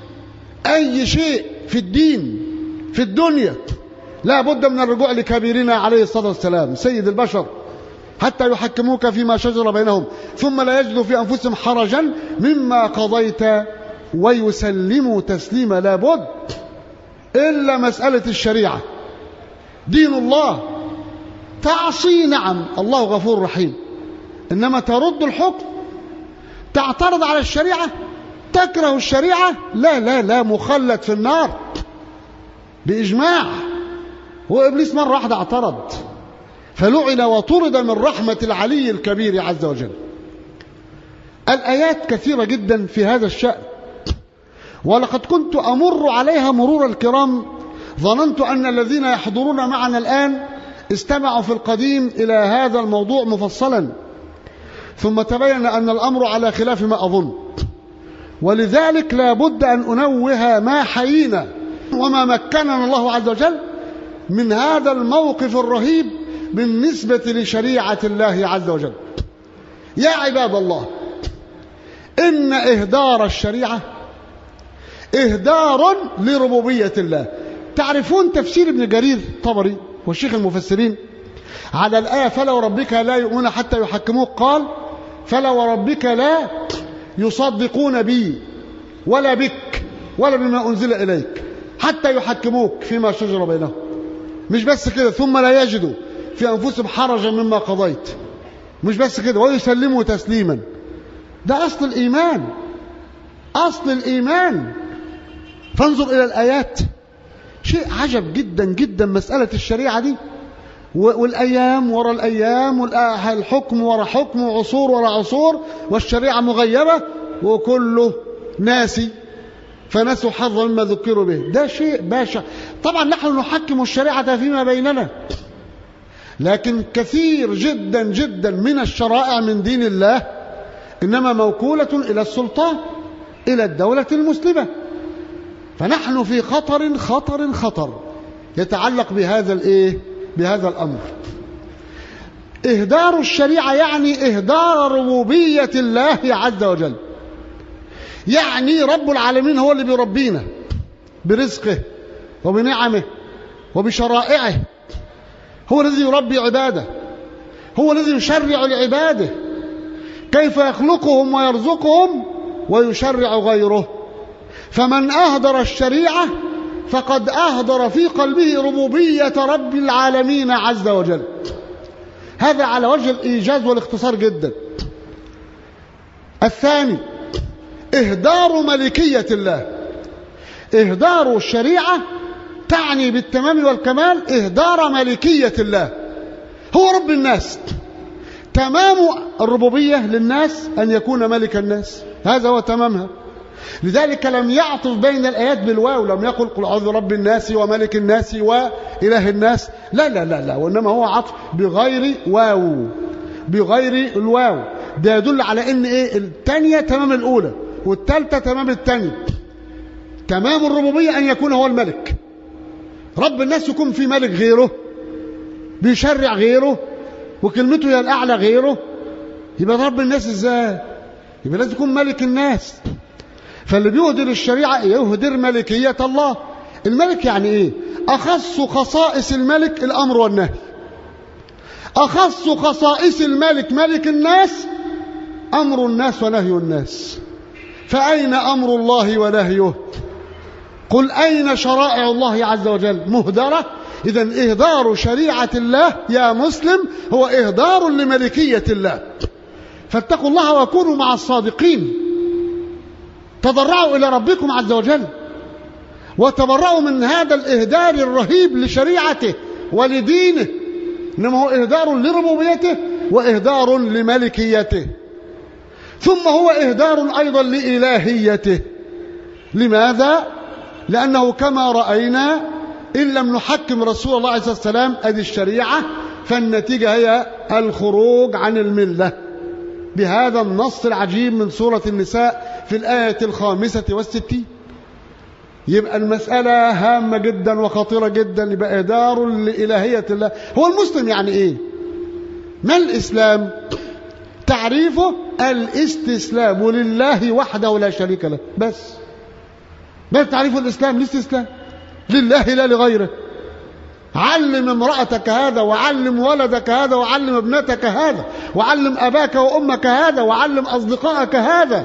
أي شيء في الدين في الدنيا لا بد من الرجوع لكبيرنا عليه الصلاة والسلام سيد البشر حتى يحكموك فيما شجر بينهم ثم لا يجدوا في أنفسهم حرجا مما قضيت ويسلموا تسليما. لا بد إلا مسألة الشريعة دين الله تعصي نعم الله غفور رحيم، إنما ترد الحكم تعترض على الشريعة تكره الشريعة لا لا لا مخلد في النار بإجماع. وإبليس مرة واحدة اعترض فلعن وطرد من رحمة العلي الكبير عز وجل. الآيات كثيرة جدا في هذا الشأن ولقد كنت أمر عليها مرور الكرام ظننت أن الذين يحضرون معنا الآن استمعوا في القديم إلى هذا الموضوع مفصلا ثم تبين أن الأمر على خلاف ما أظن، ولذلك لا بد أن أنوه ما حيينا وما مكننا الله عز وجل من هذا الموقف الرهيب بالنسبة لشريعة الله عز وجل. يا عباد الله إن إهدار الشريعة إهدار لربوبية الله. تعرفون تفسير ابن جرير طبري والشيخ المفسرين على الآية فلا وربك لا يؤمنون حتى يحكموك قال فلا وربك لا يصدقون بي ولا بك ولا بما أنزل إليك حتى يحكموك فيما شجر بينهم. مش بس كده ثم لا يجدوا في أنفسهم حرجا مما قضيت، مش بس كده ويسلموا تسليما. ده أصل الإيمان أصل الإيمان. فانظر إلى الآيات شيء عجب جدا جدا مسألة الشريعة دي والأيام وراء الأيام والحكم وراء حكم وعصور وراء عصور والشريعة مغيبة وكله ناسي فنسوا حظا مما ذكروا به. ده شيء باشع. طبعا نحن نحكم الشريعة فيما بيننا لكن كثير جدا جدا من الشرائع من دين الله إنما موكولة إلى السلطان إلى الدولة المسلمة. فنحن في خطر خطر خطر يتعلق بهذا الإيه؟ بهذا الأمر. إهدار الشريعة يعني إهدار ربوبية الله عز وجل. يعني رب العالمين هو اللي بيربينا برزقه وبنعمه وبشرائعه، هو الذي يربي عباده، هو الذي يشرع لعباده كيف يخلقهم ويرزقهم ويشرع غيره. فمن أهدر الشريعة فقد أهدر في قلبه ربوبية رب العالمين عز وجل. هذا على وجه الإيجاز والاختصار جدا. الثاني إهدار ملكية الله. إهدار الشريعة تعني بالتمام والكمال إهدار ملكية الله. هو رب الناس، تمام الربوبية للناس أن يكون ملك الناس، هذا هو تمامها. لذلك لم يعطف بين الآيات بالواو، لم يقل قل أعوذ برب الناس وملك الناس وإله الناس، لا لا لا لا، وإنما هو عطف بغير واو، بغير الواو. ده يدل على إن إيه الثانية تمام الأولى والثالثة تمام الثانية. تمام الربوبية أن يكون هو الملك، رب الناس يكون في ملك غيره بيشرع غيره وكلمته هي الأعلى غيره. يبقى رب الناس إزاي؟ يبقى لازم يكون ملك الناس. فاللي بيهدر الشريعة يهدر ملكية الله. الملك يعني إيه؟ أخص خصائص الملك الأمر والنهي. أخص خصائص الملك ملك الناس أمر الناس ونهي الناس. فأين أمر الله ونهيه؟ قل أين شرائع الله عز وجل؟ مهدرة. إذن إهدار شريعة الله يا مسلم هو إهدار لملكية الله. فاتقوا الله وكونوا مع الصادقين، تضرعوا إلى ربكم عز وجل وتبرأوا من هذا الإهدار الرهيب لشريعته ولدينه، إنما هو إهدار لربوبيته وإهدار لملكيته، ثم هو إهدار أيضا لإلهيته. لماذا؟ لأنه كما رأينا إن لم نحكم رسول الله عليه الصلاة والسلام أدي الشريعة فالنتيجة هي الخروج عن الملة، بهذا النص العجيب من سورة النساء في الآية الخامسة والستين. يبقى المسألة هامة جدا وخطيرة جدا، يبقى إهدار لإلهية الله. هو المسلم يعني إيه؟ ما الإسلام؟ تعريفه الاستسلام لله وحده لا شريك له، بس. ما تعريف الإسلام؟ الاستسلام لله لا لغيره. علم امرأتك هذا، وعلم ولدك هذا، وعلم ابنتك هذا، وعلم أباك وأمك هذا، وعلم أصدقائك هذا.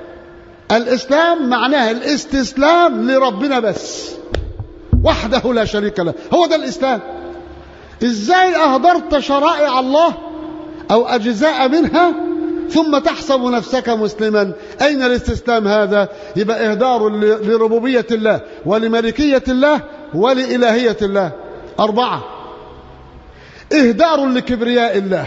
الإسلام معناه الاستسلام لربنا بس وحده لا شريك له، هو ده الإسلام. إزاي أهدرت شرائع الله أو أجزاء منها ثم تحسب نفسك مسلما؟ أين الاستسلام هذا؟ يبقى إهدار لربوبية الله ولملكية الله ولإلهية الله. أربعة، إهدار لكبرياء الله،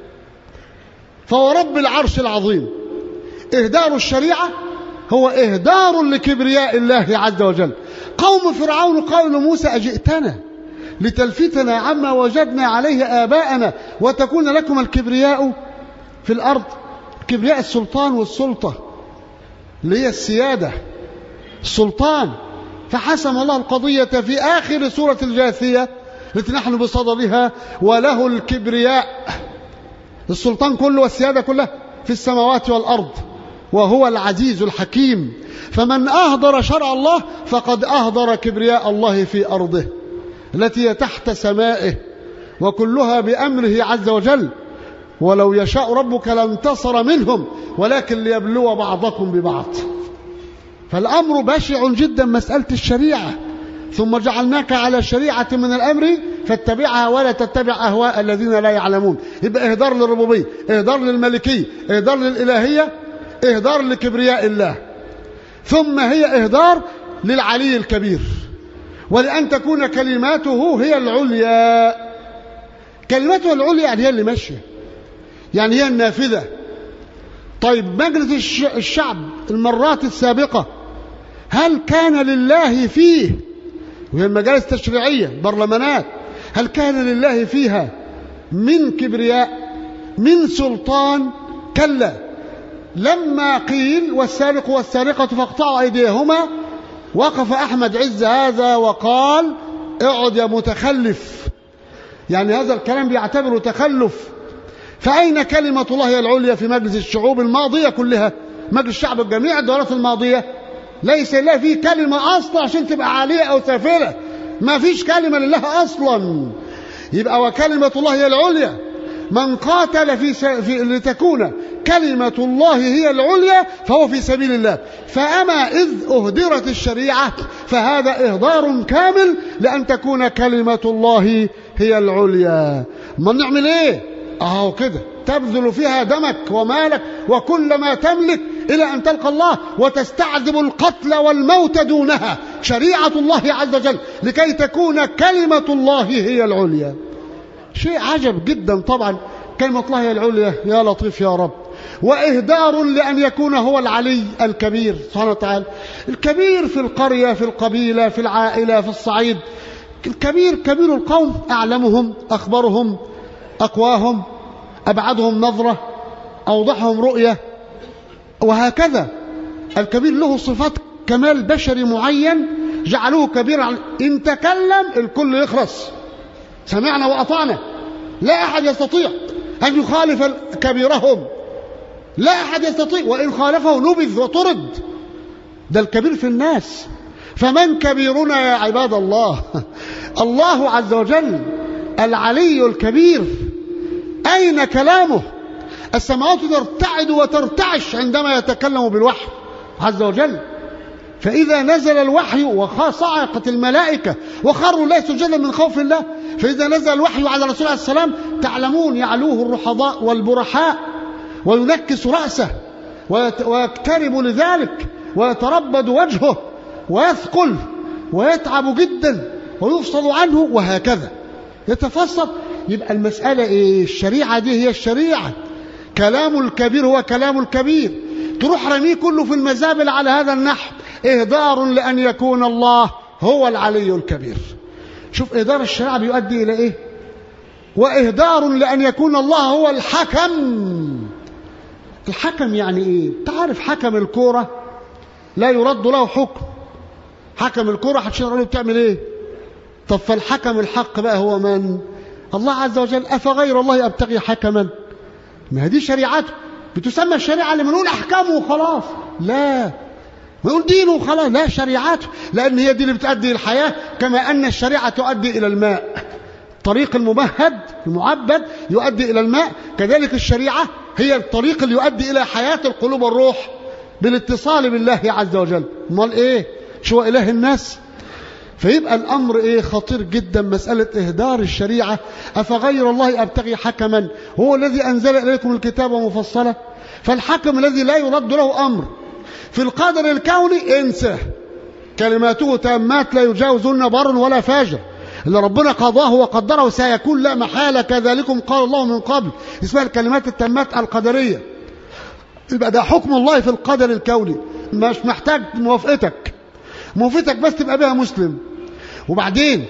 فهو رب العرش العظيم. إهدار الشريعة هو إهدار لكبرياء الله عز وجل. قوم فرعون قالوا لموسى أجئتنا لتلفتنا عما وجدنا عليه آباءنا وتكون لكم الكبرياء في الأرض. كبرياء السلطان والسلطة اللي هي السيادة، السلطان. فحسم الله القضية في آخر سورة الجاثية التي نحن بصددها: وله الكبرياء، السلطان كله والسيادة كلها في السماوات والأرض وهو العزيز الحكيم. فمن أهدر شرع الله فقد أهدر كبرياء الله في أرضه التي هي تحت سمائه، وكلها بأمره عز وجل. ولو يشاء ربك لانتصر منهم ولكن ليبلو بعضكم ببعض. فالأمر بشع جدا، مسألة الشريعة. ثم جعلناك على شريعة من الأمر فاتبعها ولا تتبع أهواء الذين لا يعلمون. يبقى إهدار للربوبية، إهدار للملكية، إهدار للإلهية، إهدار لكبرياء الله. ثم هي إهدار للعلي الكبير، ولأن تكون كلماته هي العليا. كلماته العليا يعني هي اللي ماشية، يعني هي النافذة. طيب مجلس الشعب المرات السابقة هل كان لله فيه، وهي المجالس التشريعية برلمانات، هل كان لله فيها من كبرياء، من سلطان؟ كلا. لما قيل والسارق والسارقة فاقطعوا أيديهما وقف أحمد عز هذا وقال: اقعد يا متخلف، يعني هذا الكلام بيعتبره تخلف. فأين كلمة الله العليا في مجلس الشعوب الماضية كلها؟ مجلس الشعب الجميع الدورات الماضية ليس لله فيه كلمة أصلا عشان تبقى عالية أو سافلة، ما فيش كلمة لله أصلا. يبقى وكلمة الله هي العليا. من قاتل في, س... في لتكون كلمة الله هي العليا فهو في سبيل الله. فأما إذ أهدرت الشريعة فهذا إهدار كامل لأن تكون كلمة الله هي العليا. ما نعمل إيه؟ أهو كده تبذل فيها دمك ومالك وكل ما تملك إلى أن تلقى الله وتستعذب القتل والموت دونها، شريعة الله عز وجل، لكي تكون كلمة الله هي العليا. شيء عجب جدا طبعا، كلمة الله هي العليا، يا لطيف يا رب. وإهدار لأن يكون هو العلي الكبير سبحانه وتعالى. الكبير في القرية، في القبيلة، في العائلة، في الصعيد. الكبير كبير القوم، أعلمهم، أخبرهم، أقواهم، أبعدهم نظرة، أوضحهم رؤية، وهكذا. الكبير له صفات كمال بشري معين جعلوه كبيرا. إن تكلم الكل يخرس، سمعنا وأطعنا، لا أحد يستطيع أن يخالف كبيرهم، لا أحد يستطيع، وإن خالفه نبذ وطرد. ده الكبير في الناس. فمن كبيرنا يا عباد الله؟ الله عز وجل العلي الكبير. أين كلامه؟ السماوات ترتعد وترتعش عندما يتكلم بالوحي، عز وجل. فإذا نزل الوحي وصعقت الملائكة وخروا الله سجدا من خوف الله، فإذا نزل الوحي على الرسول عليه السلام تعلمون يعلوه الرحضاء والبرحاء وينكس رأسه ويقترب لذلك ويتربد وجهه ويثقل ويتعب جدا ويفصل عنه وهكذا يتفصل. يبقى المسألة إيه؟ الشريعة دي هي الشريعة، كلام الكبير هو كلام الكبير، تروح رميه كله في المزابل على هذا النحو، إهدار لأن يكون الله هو العلي الكبير. شوف إهدار الشريعة بيؤدي إلى إيه؟ وإهدار لأن يكون الله هو الحكم. الحكم يعني إيه؟ تعرف حكم الكورة لا يرد له حكم، حكم الكورة هتشير له بتعمل إيه؟ طب فالحكم الحق بقى هو من؟ الله عز وجل. أفغير الله أبتغي حكما؟ ما هذه شريعته بتسمى الشريعة اللي بنقول أحكامه وخلاص، لا بنقول دينه وخلاص، لا شريعته، لأن هي دي اللي بتؤدي الحياة. كما أن الشريعة تؤدي إلى الماء، الطريق الممهد المعبد يؤدي إلى الماء، كذلك الشريعة هي الطريق اللي يؤدي إلى حياة القلوب والروح بالاتصال بالله عز وجل. امال إيه؟ شو إله الناس؟ فيبقى الأمر إيه؟ خطير جدا، مسألة إهدار الشريعة. أفغير الله أبتغي حكما هو الذي أنزل إليكم الكتاب مفصلا. فالحكم الذي لا يرد له أمر في القدر الكوني انسى، كلماته تامات لا يجاوزن بر ولا فاجر، اللي ربنا قضاه وقدره سيكون لا محالة، كذلكم قال الله من قبل، اسمها الكلمات التامات القدرية. يبقى ده حكم الله في القدر الكوني، مش محتاج موافقتك، موافقتك بس تبقى بها مسلم. وبعدين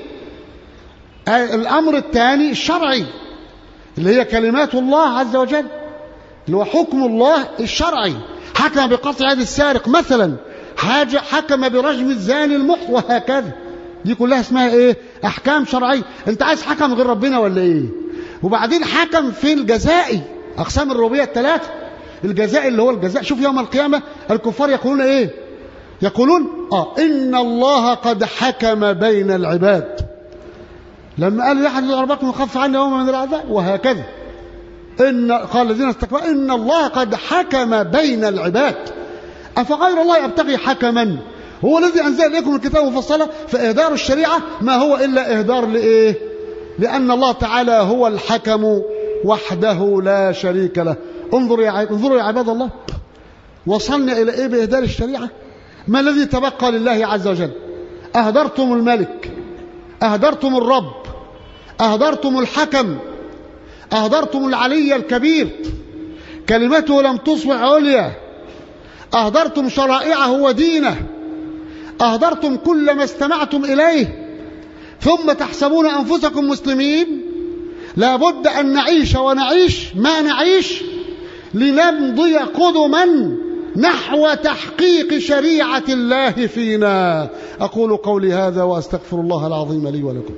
الأمر الثاني الشرعي اللي هي كلمات الله عز وجل، اللي هو حكم الله الشرعي. حكم بقطع يد السارق مثلا، حاجة حكم برجم الزاني المحصن، وهكذا. دي كلها اسمها ايه؟ احكام شرعيه. انت عايز حكم غير ربنا ولا ايه؟ وبعدين حكم في الجزائي، اقسام الربوبيه الثلاثه، الجزاء اللي هو الجزاء. شوف يوم القيامه الكفار يقولون ايه؟ يقولون اه ان الله قد حكم بين العباد، لما قال لاحد ربكم خف عنا يوم من العذاب، وهكذا. ان قال الذين استكبروا ان الله قد حكم بين العباد. افغير الله ابتغي حكما هو الذي انزل اليكم الكتاب مفصلا. فاهدار الشريعه ما هو الا اهدار لايه؟ لان الله تعالى هو الحكم وحده لا شريك له. انظروا يا عباد، انظروا يا عباد الله، وصلنا الى ايه باهدار الشريعه؟ ما الذي تبقى لله عز وجل؟ اهدرتم الملك، اهدرتم الرب، اهدرتم الحكم، اهدرتم العلي الكبير، كلمته لم تصبح عليا، اهدرتم شرائعه ودينه، اهدرتم كل ما استمعتم اليه، ثم تحسبون انفسكم مسلمين. لابد ان نعيش ونعيش ما نعيش لنمضي قدما نحو تحقيق شريعة الله فينا. أقول قولي هذا وأستغفر الله العظيم لي ولكم.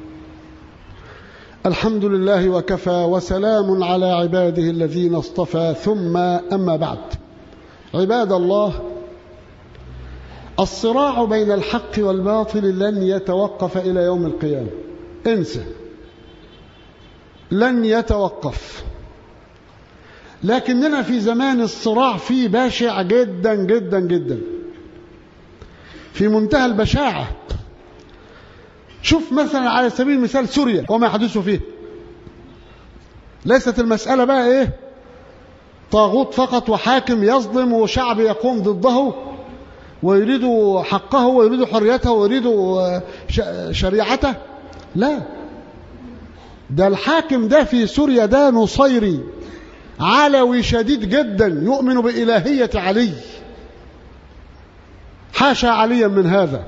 الحمد لله وكفى، وسلام على عباده الذين اصطفى، ثم أما بعد. عباد الله، الصراع بين الحق والباطل لن يتوقف إلى يوم القيامة، انسى، لن يتوقف. لكننا في زمان الصراع فيه بشع جدا جدا جدا، في منتهى البشاعة. شوف مثلا على سبيل المثال سوريا وما يحدث فيه. ليست المسألة بقى ايه؟ طاغوت فقط وحاكم يظلم وشعب يقوم ضده ويريد حقه ويريد حريته ويريد شريعته. لا، ده الحاكم ده في سوريا ده نصيري علوي شديد جدا، يؤمن بإلهية علي، حاشا عليا من هذا،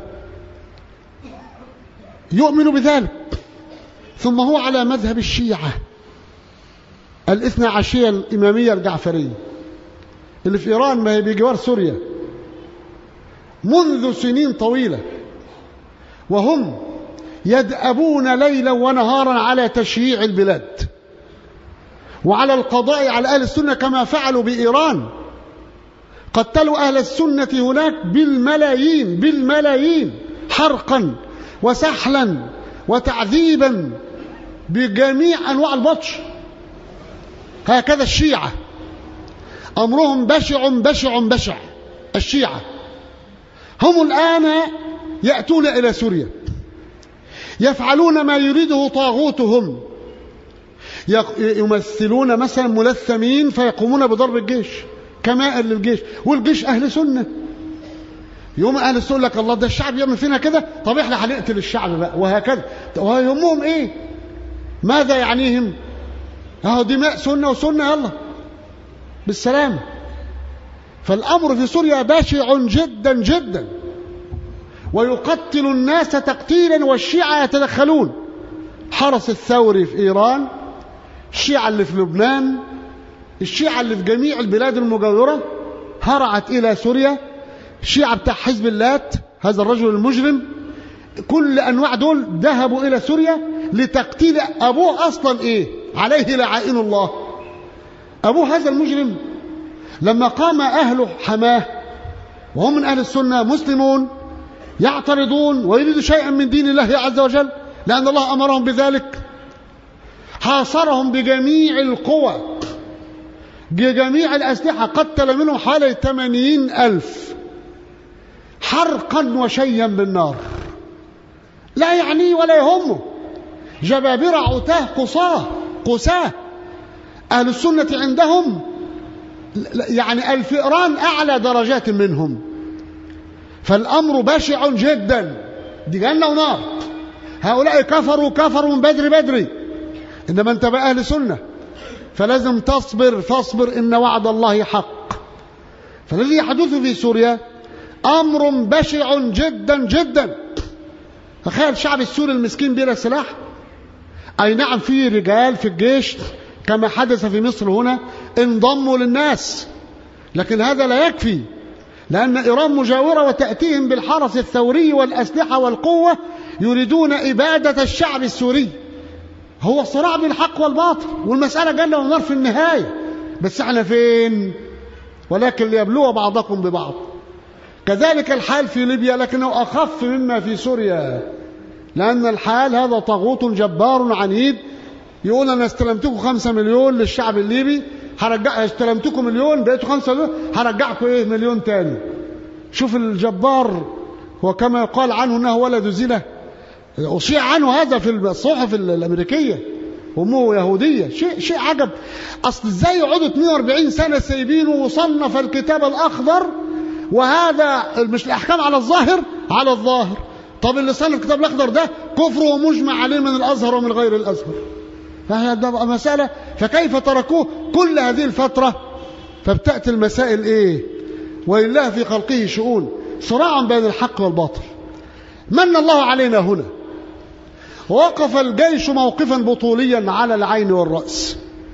يؤمن بذلك. ثم هو على مذهب الشيعة الاثنى عشرية الإمامية الجعفرية اللي في إيران، ما هي بجوار سوريا، منذ سنين طويلة، وهم يدأبون ليلا ونهارا على تشييع البلاد وعلى القضاء على أهل السنة، كما فعلوا بإيران. قتلوا أهل السنة هناك بالملايين بالملايين، حرقا وسحلا وتعذيبا بجميع أنواع البطش. هكذا الشيعة أمرهم بشع بشع بشع. الشيعة هم الآن يأتون إلى سوريا يفعلون ما يريده طاغوتهم، يمثلون مثلا ملثمين فيقومون بضرب الجيش كمائل للجيش، والجيش أهل سنة. يوم أهل السنة لك الله ده الشعب يعمل فينا كده، طب احنا هنقتل الشعب بقى وهكذا. ويهمهم ايه؟ ماذا يعنيهم؟ اهو دماء سنة وسنة يلا بالسلام. فالأمر في سوريا بشع جدا جدا، ويقتل الناس تقتيلا والشيعة يتدخلون. حرس الثوري في إيران، الشيعة اللي في لبنان، الشيعة اللي في جميع البلاد المجاورة هرعت إلى سوريا، الشيعة بتاع حزب اللات هذا الرجل المجرم، كل أنواع دول ذهبوا إلى سوريا لتقتيل أبوه. أصلا إيه؟ عليه لعائن الله. أبوه هذا المجرم لما قام أهل حماه وهم من أهل السنة مسلمون يعترضون ويريدوا شيئا من دين الله عز وجل لأن الله أمرهم بذلك، حاصرهم بجميع القوى بجميع الأسلحة، قتل منهم حوالي ثمانين ألف حرقا وشيا بالنار، لا يعنيه ولا يهمه. جبابرة عتاه قصاه قساه. أهل السنة عندهم يعني الفئران أعلى درجات منهم. فالأمر بشع جدا، دي جنة ونار. هؤلاء كفروا كفروا من بدري بدري، إنما أنت بقى أهل سنة فلازم تصبر فاصبر إن وعد الله حق. فالذي يحدث في سوريا أمر بشع جدا جدا. تخيل الشعب السوري المسكين بلا سلاح. أي نعم في رجال في الجيش كما حدث في مصر هنا انضموا للناس، لكن هذا لا يكفي، لأن إيران مجاورة وتأتيهم بالحرس الثوري والأسلحة والقوة، يريدون إبادة الشعب السوري. هو صراع بين الحق والباطل، والمسألة جنة ونار في النهاية، بس احنا فين؟ ولكن ليبلو بعضكم ببعض. كذلك الحال في ليبيا، لكنه أخف مما في سوريا، لأن الحال هذا طاغوت جبار عنيد يقول أنا استلمتكم خمسة مليون للشعب الليبي، هرجع استلمتكم مليون بقيتوا خمسة مليون، هرجعكم ايه مليون تاني. شوف الجبار، هو كما يقال عنه انه ولد زنا، أشيع عنه هذا في الصحف الأمريكية، أمه يهودية. شيء شيء عجب. أصل ازاي يقعدوا اثنين وأربعين سنة سايبينه وصنف الكتاب الأخضر، وهذا مش الأحكام على الظاهر على الظاهر. طب اللي صنف الكتاب الأخضر ده كفر ومجمع عليه من الأزهر ومن غير الأزهر، فهذا مسألة. فكيف تركوه كل هذه الفترة؟ فبتأتي المسائل إيه؟ ولله في خلقه شؤون، صراع بين الحق والباطل. من الله علينا هنا، وقف الجيش موقفا بطوليا على العين والرأس،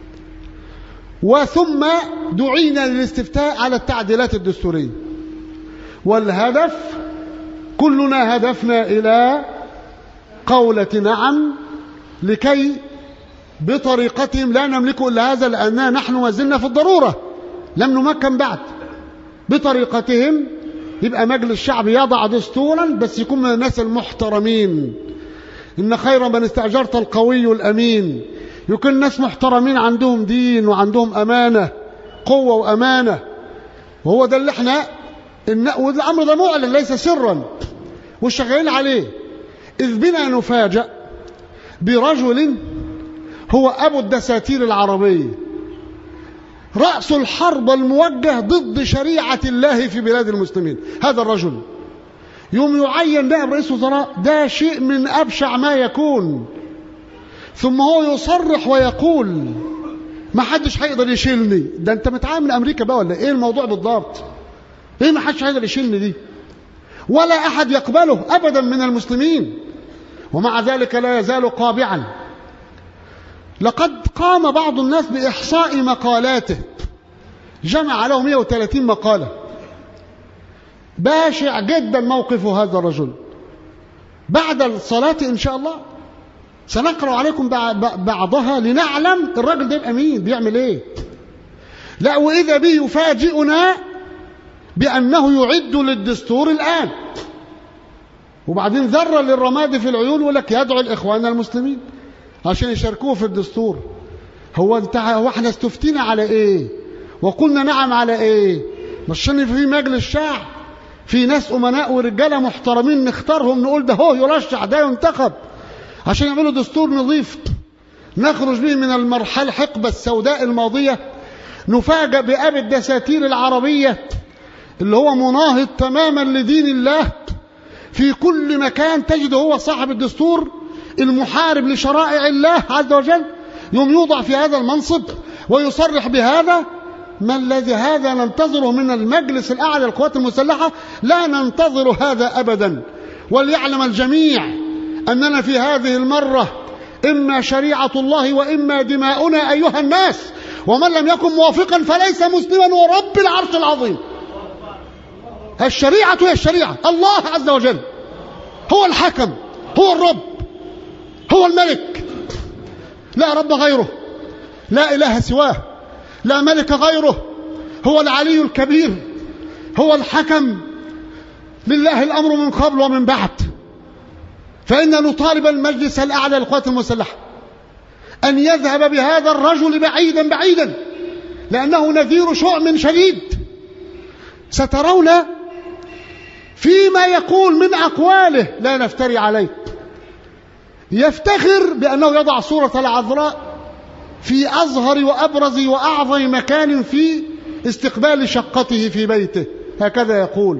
وثم دعينا للاستفتاء على التعديلات الدستورية، والهدف كلنا هدفنا إلى قولة نعم، لكي بطريقتهم لا نملك إلا هذا، لأننا نحن ما زلنا في الضرورة لم نمكن بعد. بطريقتهم يبقى مجلس الشعب يضع دستورا بس يكون من الناس المحترمين. إن خير من استأجرت القوي الأمين. يكون ناس محترمين عندهم دين وعندهم أمانة، قوة وأمانة. وهو ده اللي احنا، والأمر ده معلن ليس سرا والشغالين عليه. إذ بنا نفاجأ برجل هو أبو الدساتير العربية، رأس الحرب الموجه ضد شريعة الله في بلاد المسلمين. هذا الرجل يوم يعين نائب رئيس وزراء، ده شيء من أبشع ما يكون. ثم هو يصرح ويقول ما حدش هيقدر يشيلني. ده انت متعامل أمريكا بقى ولا ايه الموضوع بالضبط؟ ايه ما حدش هيقدر يشيلني دي؟ ولا أحد يقبله أبدا من المسلمين، ومع ذلك لا يزال قابعا. لقد قام بعض الناس بإحصاء مقالاته، جمع له مئة وثلاثين مقالة. باشع جدا موقف هذا الرجل. بعد الصلاة إن شاء الله سنقرأ عليكم بعضها لنعلم الرجل ده يبقى مين، بيعمل ايه. لا وإذا به يفاجئنا بأنه يعد للدستور الآن، وبعدين ذرة للرماد في العيون ولك يدعو الإخوان المسلمين عشان يشاركوه في الدستور. هو انت هو احنا استفتينا على ايه وقلنا نعم على ايه؟ مش عشان في مجلس شعب في ناس أمناء ورجالة محترمين نختارهم نقول ده هو يرشح ده ينتخب عشان يعملوا دستور نظيف نخرج به من المرحلة الحقبة السوداء الماضية، نفاجأ بأب الدساتير العربية اللي هو مناهض تماما لدين الله في كل مكان، تجد هو صاحب الدستور المحارب لشرائع الله عز وجل، يوم يوضع في هذا المنصب ويصرح بهذا. ما الذي هذا ننتظره من المجلس الأعلى للقوات المسلحة؟ لا ننتظر هذا أبدا. وليعلم الجميع أننا في هذه المرة إما شريعة الله وإما دماؤنا أيها الناس، ومن لم يكن موافقا فليس مسلما ورب العرش العظيم. الشريعة هي الشريعة، الله عز وجل هو الحكم، هو الرب، هو الملك، لا رب غيره، لا إله سواه، لا ملك غيره، هو العلي الكبير، هو الحكم، لله الأمر من قبل ومن بعد. فإننا نطالب المجلس الأعلى للقوات المسلحة أن يذهب بهذا الرجل بعيدا بعيدا، لأنه نذير شؤم شديد. سترون فيما يقول من أقواله لا نفتري عليه، يفتخر بأنه يضع صورة العذراء في أظهر وأبرز وأعظم مكان في استقبال شقته في بيته، هكذا يقول.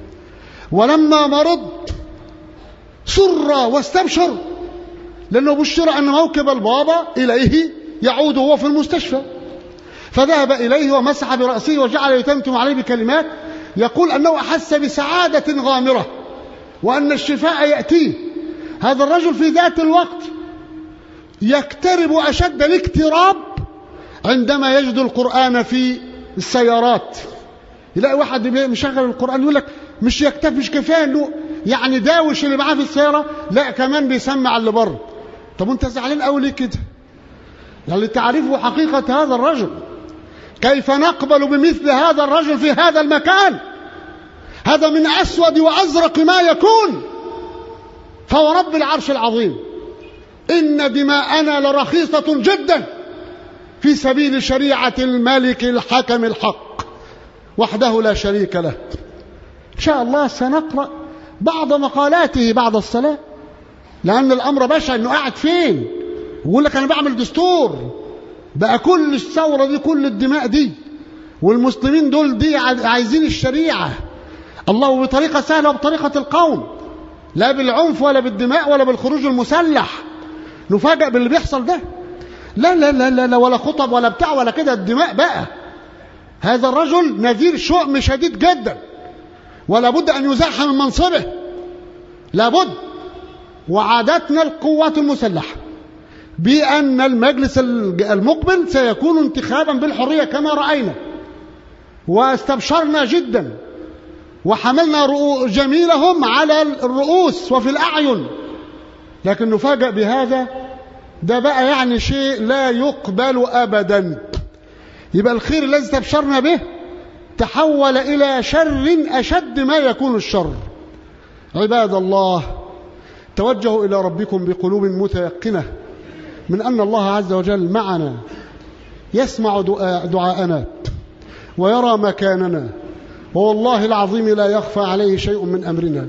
ولما مرض سر واستبشر، لأنه بشر أن موكب البابا إليه يعود وهو في المستشفى، فذهب إليه ومسح برأسه وجعل يتمتم عليه بكلمات، يقول أنه أحس بسعادة غامرة وأن الشفاء يأتيه. هذا الرجل في ذات الوقت يقترب أشد الاقتراب عندما يجد القرآن في السيارات. يلاقي واحد مشغل القرآن يقول لك مش يكتفي، مش كفاية انه يعني داوش اللي معاه في السيارة، لا كمان بيسمع اللي بره. طب وانت زعلان قوي ليه كده؟ يعني تعرفوا حقيقة هذا الرجل، كيف نقبل بمثل هذا الرجل في هذا المكان؟ هذا من أسود وأزرق ما يكون. فهو رب العرش العظيم إن دماءنا لرخيصة جدا في سبيل شريعة الملك الحكم الحق وحده لا شريك له. إن شاء الله سنقرأ بعض مقالاته بعد الصلاة، لأن الأمر بشع. إنه قاعد فين ويقول لك أنا بعمل دستور، بقى كل الثورة دي كل الدماء دي والمسلمين دول دي عايزين الشريعة الله بطريقة سهلة وبطريقة القوم، لا بالعنف ولا بالدماء ولا بالخروج المسلح. نفاجأ باللي بيحصل ده، لا لا لا لا, لا ولا خطب ولا بتاع ولا كده، الدماء بقى. هذا الرجل نذير شؤم شديد جدا، ولا بد أن يزاح من منصبه، لا بد. وعادتنا القوات المسلحة بأن المجلس المقبل سيكون انتخابا بالحرية كما رأينا، واستبشرنا جدا وحملنا جميلهم على الرؤوس وفي الأعين، لكن نفاجأ بهذا. ده بقى يعني شيء لا يقبل أبدا. يبقى الخير الذي استبشرنا به تحول إلى شر أشد ما يكون الشر. عباد الله، توجهوا إلى ربكم بقلوب متيقنة من أن الله عز وجل معنا، يسمع دعاءنا ويرى مكاننا، والله العظيم لا يخفى عليه شيء من أمرنا،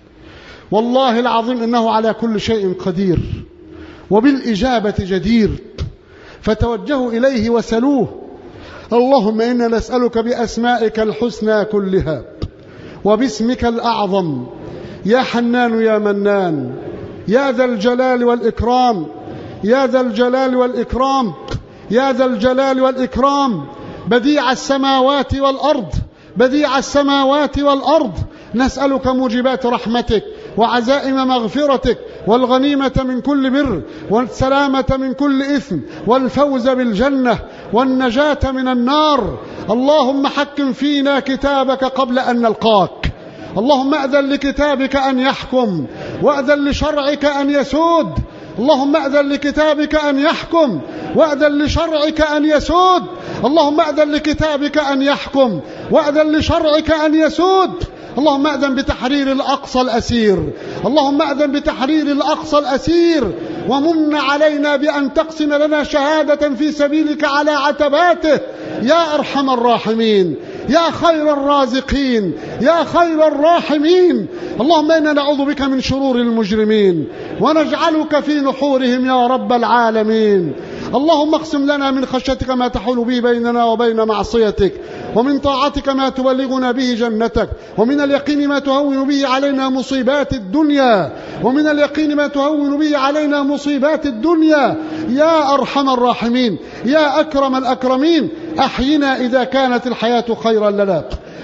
والله العظيم إنه على كل شيء قدير وبالإجابة جدير. فتوجهوا إليه وسلوه. اللهم إنا نسألك بأسمائك الحسنى كلها وباسمك الأعظم، يا حنان يا منان، يا ذا الجلال والإكرام، يا ذا الجلال والإكرام، يا ذا الجلال والإكرام، بديع السماوات والأرض، بديع السماوات والأرض، نسألك موجبات رحمتك وعزائم مغفرتك والغنيمة من كل بر والسلامة من كل إثم والفوز بالجنة والنجاة من النار. اللهم حكم فينا كتابك قبل أن نلقاك، اللهم أذن لكتابك أن يحكم وأذن لشرعك أن يسود، اللهم أذن لكتابك أن يحكم وأذن لشرعك أن يسود، اللهم أذن لكتابك أن يحكم وأذن لشرعك أن يسود. اللهم أذن بتحرير الأقصى الأسير، اللهم أذن بتحرير الأقصى الأسير، ومن علينا بأن تقسم لنا شهادة في سبيلك على عتباته يا أرحم الراحمين، يا خير الرازقين يا خير الراحمين. اللهم إنا نعوذ بك من شرور المجرمين ونجعلك في نحورهم يا رب العالمين. اللهم اقسم لنا من خشيتك ما تحول به بيننا وبين معصيتك، ومن طاعتك ما تبلغنا به جنتك، ومن اليقين ما تهون به علينا مصيبات الدنيا ومن اليقين ما تهون به علينا مصيبات الدنيا يا أرحم الراحمين يا أكرم الأكرمين. أحينا إذا كانت الحياة خيرا لنا،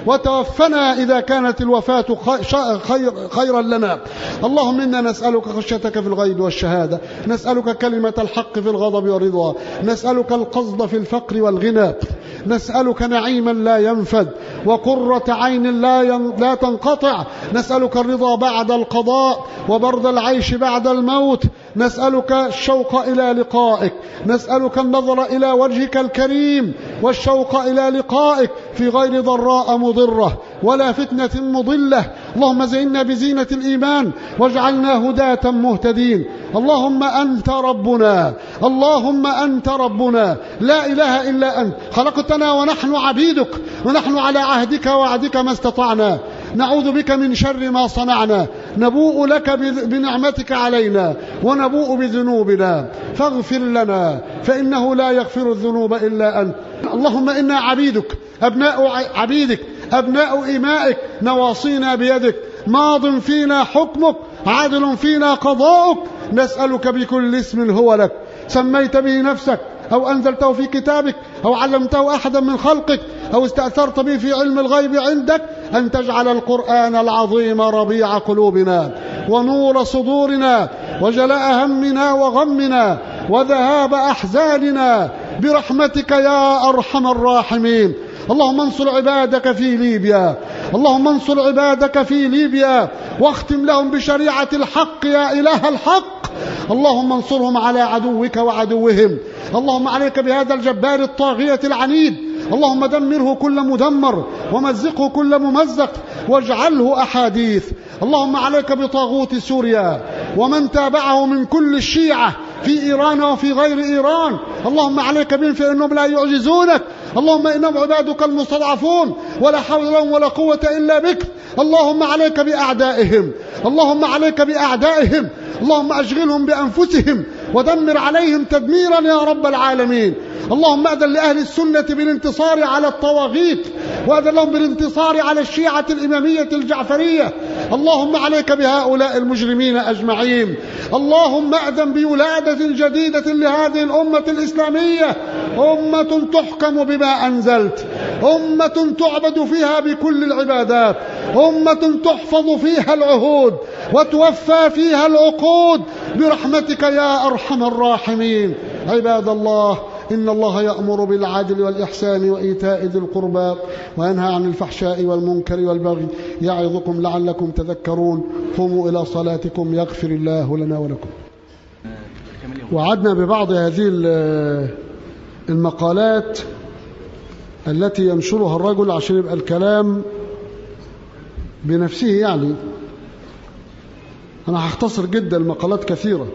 وتوفنا إذا كانت الوفاة خير خيرا لنا. اللهم إنا نسألك خشيتك في الغيب والشهادة، نسألك كلمة الحق في الغضب والرضا، نسألك القصد في الفقر والغنى، نسألك نعيما لا ينفد وقرة عين لا لا تنقطع، نسألك الرضا بعد القضاء وبرد العيش بعد الموت، نسألك الشوق إلى لقائك، نسألك النظر إلى وجهك الكريم والشوق إلى لقائك في غير ضراء مضرة ولا فتنة مضلة. اللهم زينا بزينة الإيمان واجعلنا هداة مهتدين. اللهم أنت ربنا، اللهم أنت ربنا، لا إله إلا أنت، خلقتنا ونحن عبيدك، ونحن على عهدك وعدك ما استطعنا، نعوذ بك من شر ما صنعنا، نبوء لك بنعمتك علينا ونبوء بذنوبنا، فاغفر لنا فإنه لا يغفر الذنوب إلا أنت. اللهم إنا عبيدك أبناء عبيدك أبناء إمائك، نواصينا بيدك، ماض فينا حكمك، عادل فينا قضاؤك، نسألك بكل اسم هو لك سميت به نفسك أو أنزلته في كتابك أو علمته أحدا من خلقك أو استأثرت به في علم الغيب عندك، أن تجعل القرآن العظيم ربيع قلوبنا ونور صدورنا وجلاء همنا وغمنا وذهاب أحزاننا برحمتك يا أرحم الراحمين. اللهم انصر عبادك في ليبيا، اللهم انصر عبادك في ليبيا واختم لهم بشريعة الحق يا إله الحق. اللهم انصرهم على عدوك وعدوهم. اللهم عليك بهذا الجبار الطاغية العنيد، اللهم دمره كل مدمر ومزقه كل ممزق واجعله أحاديث. اللهم عليك بطاغوت سوريا ومن تابعه من كل الشيعة في إيران وفي غير إيران، اللهم عليك بهم فإنهم لا يعجزونك. اللهم إنهم عبادك المستضعفون ولا حول لهم ولا قوة إلا بك. اللهم عليك بأعدائهم، اللهم عليك بأعدائهم، اللهم أشغلهم بأنفسهم ودمر عليهم تدميرا يا رب العالمين. اللهم أذن لأهل السنة بالانتصار على الطواغيت، وأذن لهم بالانتصار على الشيعة الإمامية الجعفرية. اللهم عليك بهؤلاء المجرمين أجمعين. اللهم أذن بولادة جديدة لهذه الأمة الإسلامية، أمة تحكم بما أنزلت، أمة تعبد فيها بكل العبادات، أمة تحفظ فيها العهود وتوفى فيها العقود برحمتك يا أرحم الراحمين. عباد الله، إن الله يأمر بالعدل والإحسان وإيتاء ذي القربى وينهى عن الفحشاء والمنكر والبغي يعظكم لعلكم تذكرون. قوموا إلى صلاتكم يغفر الله لنا ولكم. وعدنا ببعض هذه المقالات التي ينشرها الرجل عشان يبقى الكلام بنفسه. يعني أنا هختصر جدا، المقالات كثيرة.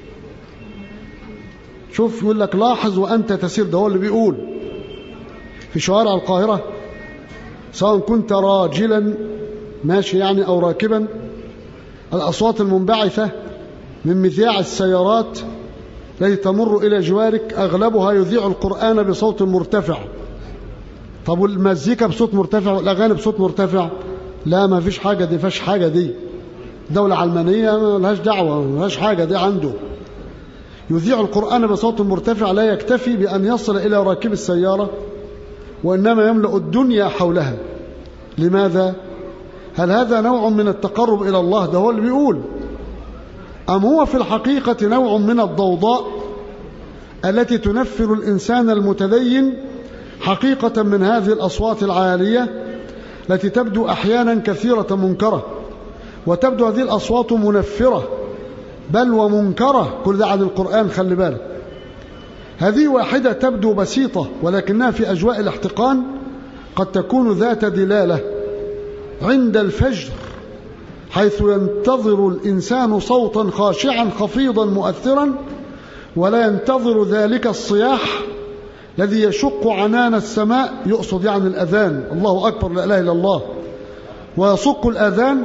شوف يقول لك لاحظ وأنت تسير، ده هو اللي بيقول في شوارع القاهرة سواء كنت راجلا ماشي يعني أو راكبا، الأصوات المنبعثة من مذياع السيارات التي تمر إلى جوارك أغلبها يذيع القرآن بصوت مرتفع. طب والمزيكا بصوت مرتفع والأغاني بصوت مرتفع؟ لا، ما فيش حاجة دي، فيش حاجة دي، دولة علمانية ما لهاش دعوة، ما لهاش حاجة دي عنده. يذيع القرآن بصوت مرتفع لا يكتفي بأن يصل إلى راكب السيارة، وإنما يملأ الدنيا حولها. لماذا؟ هل هذا نوع من التقرب إلى الله؟ ده هو اللي بيقول. أم هو في الحقيقة نوع من الضوضاء التي تنفر الإنسان المتدين حقيقة من هذه الأصوات العالية التي تبدو أحيانا كثيرة منكرة، وتبدو هذه الأصوات منفرة بل ومنكرة. كل ده عن القرآن، خلي بالك. هذه واحدة تبدو بسيطة ولكنها في أجواء الاحتقان قد تكون ذات دلالة عند الفجر، حيث ينتظر الإنسان صوتا خاشعا خفيضا مؤثرا، ولا ينتظر ذلك الصياح الذي يشق عنان السماء، يقصد يعني الأذان، الله أكبر لا إله إلا الله، ويصق الأذان.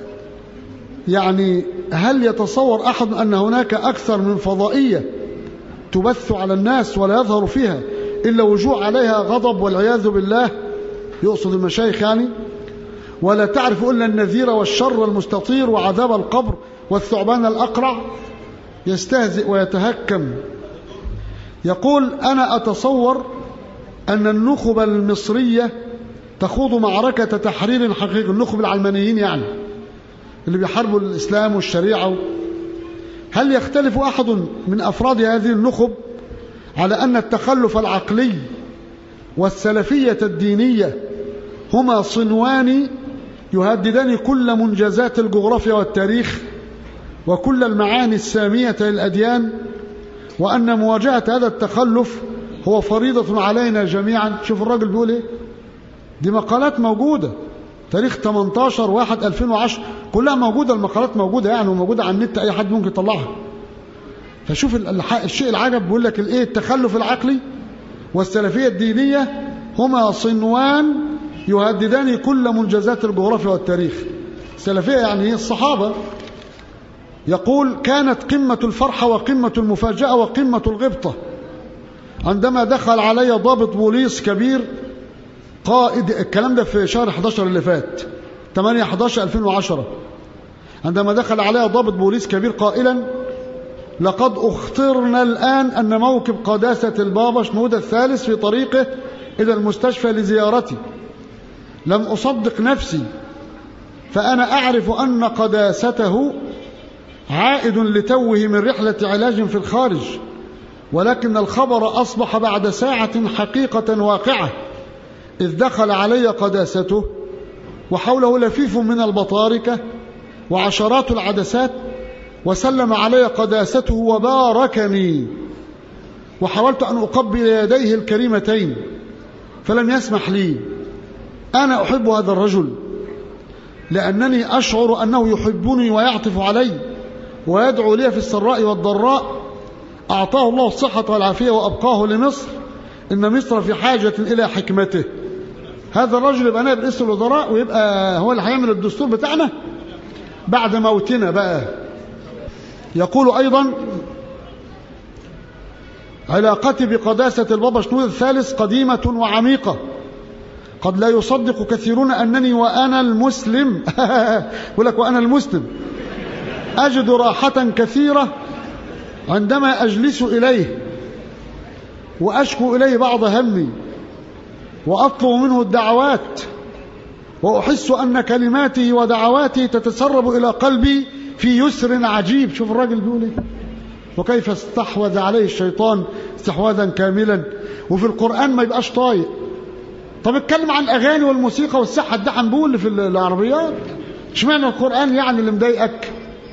يعني هل يتصور أحد أن هناك أكثر من فضائية تبث على الناس ولا يظهر فيها إلا وجوه عليها غضب والعياذ بالله، يقصد المشايخ يعني، ولا تعرف إلا النذير والشر المستطير وعذاب القبر والثعبان الأقرع؟ يستهزئ ويتهكم. يقول: أنا أتصور أن النخب المصرية تخوض معركة تحرير حقيقي، النخب العلمانيين يعني اللي بيحاربوا الإسلام والشريعة. هل يختلف أحد من أفراد هذه النخب على أن التخلف العقلي والسلفية الدينية هما صنوان يهددان كل منجزات الجغرافيا والتاريخ وكل المعاني السامية للأديان، وأن مواجهة هذا التخلف هو فريضة علينا جميعا؟ شوف الراجل بيقول إيه، دي مقالات موجودة، تاريخ ثمانية عشر واحد ألفين وعشرة، كلها موجودة، المقالات موجودة يعني، وموجودة على النت، أي حد ممكن يطلعها. فشوف الشيء العجب، بيقول لك الإيه، التخلف العقلي والسلفية الدينية هما صنوان يهددان كل منجزات الجغرافيا والتاريخ. السلفية يعني هي الصحابة. يقول: كانت قمة الفرحة وقمة المفاجأة وقمة الغبطة عندما دخل علي ضابط بوليس كبير قائد، الكلام ده في شهر أحد عشر اللي فات، ثمانية أحد عشر ألفين وعشرة، عندما دخل علي ضابط بوليس كبير قائلا: لقد اخترنا الآن أن موكب قداسة البابا شنودة الثالث في طريقه إلى المستشفى لزيارتي. لم أصدق نفسي، فأنا أعرف أن قداسته عائد لتوه من رحلة علاج في الخارج، ولكن الخبر أصبح بعد ساعة حقيقة واقعة، إذ دخل علي قداسته وحوله لفيف من البطاركة وعشرات العدسات، وسلم علي قداسته وباركني، وحاولت أن أقبل يديه الكريمتين فلم يسمح لي. أنا أحب هذا الرجل لأنني أشعر أنه يحبني ويعطف علي ويدعو لي في السراء والضراء. أعطاه الله الصحة والعافية وأبقاه لمصر، إن مصر في حاجة إلى حكمته. هذا الرجل يبقى نائب رئيس الوزراء ويبقى هو اللي هيعمل الدستور بتاعنا بعد موتنا بقى. يقول أيضا: علاقتي بقداسة البابا شنودة الثالث قديمة وعميقة، قد لا يصدق كثيرون أنني وأنا المسلم يقول لك وأنا المسلم أجد راحة كثيرة عندما أجلس إليه وأشكو إليه بعض همي وأطلب منه الدعوات، وأحس أن كلماته ودعواته تتسرب إلى قلبي في يسر عجيب. شوف الراجل بيقول إيه، وكيف استحوذ عليه الشيطان استحواذا كاملا، وفي القرآن ما يبقاش طايق. طب اتكلم عن الأغاني والموسيقى والسحة ده حنبول اللي في العربيات، اشمعنى القرآن يعني اللي مضايقك؟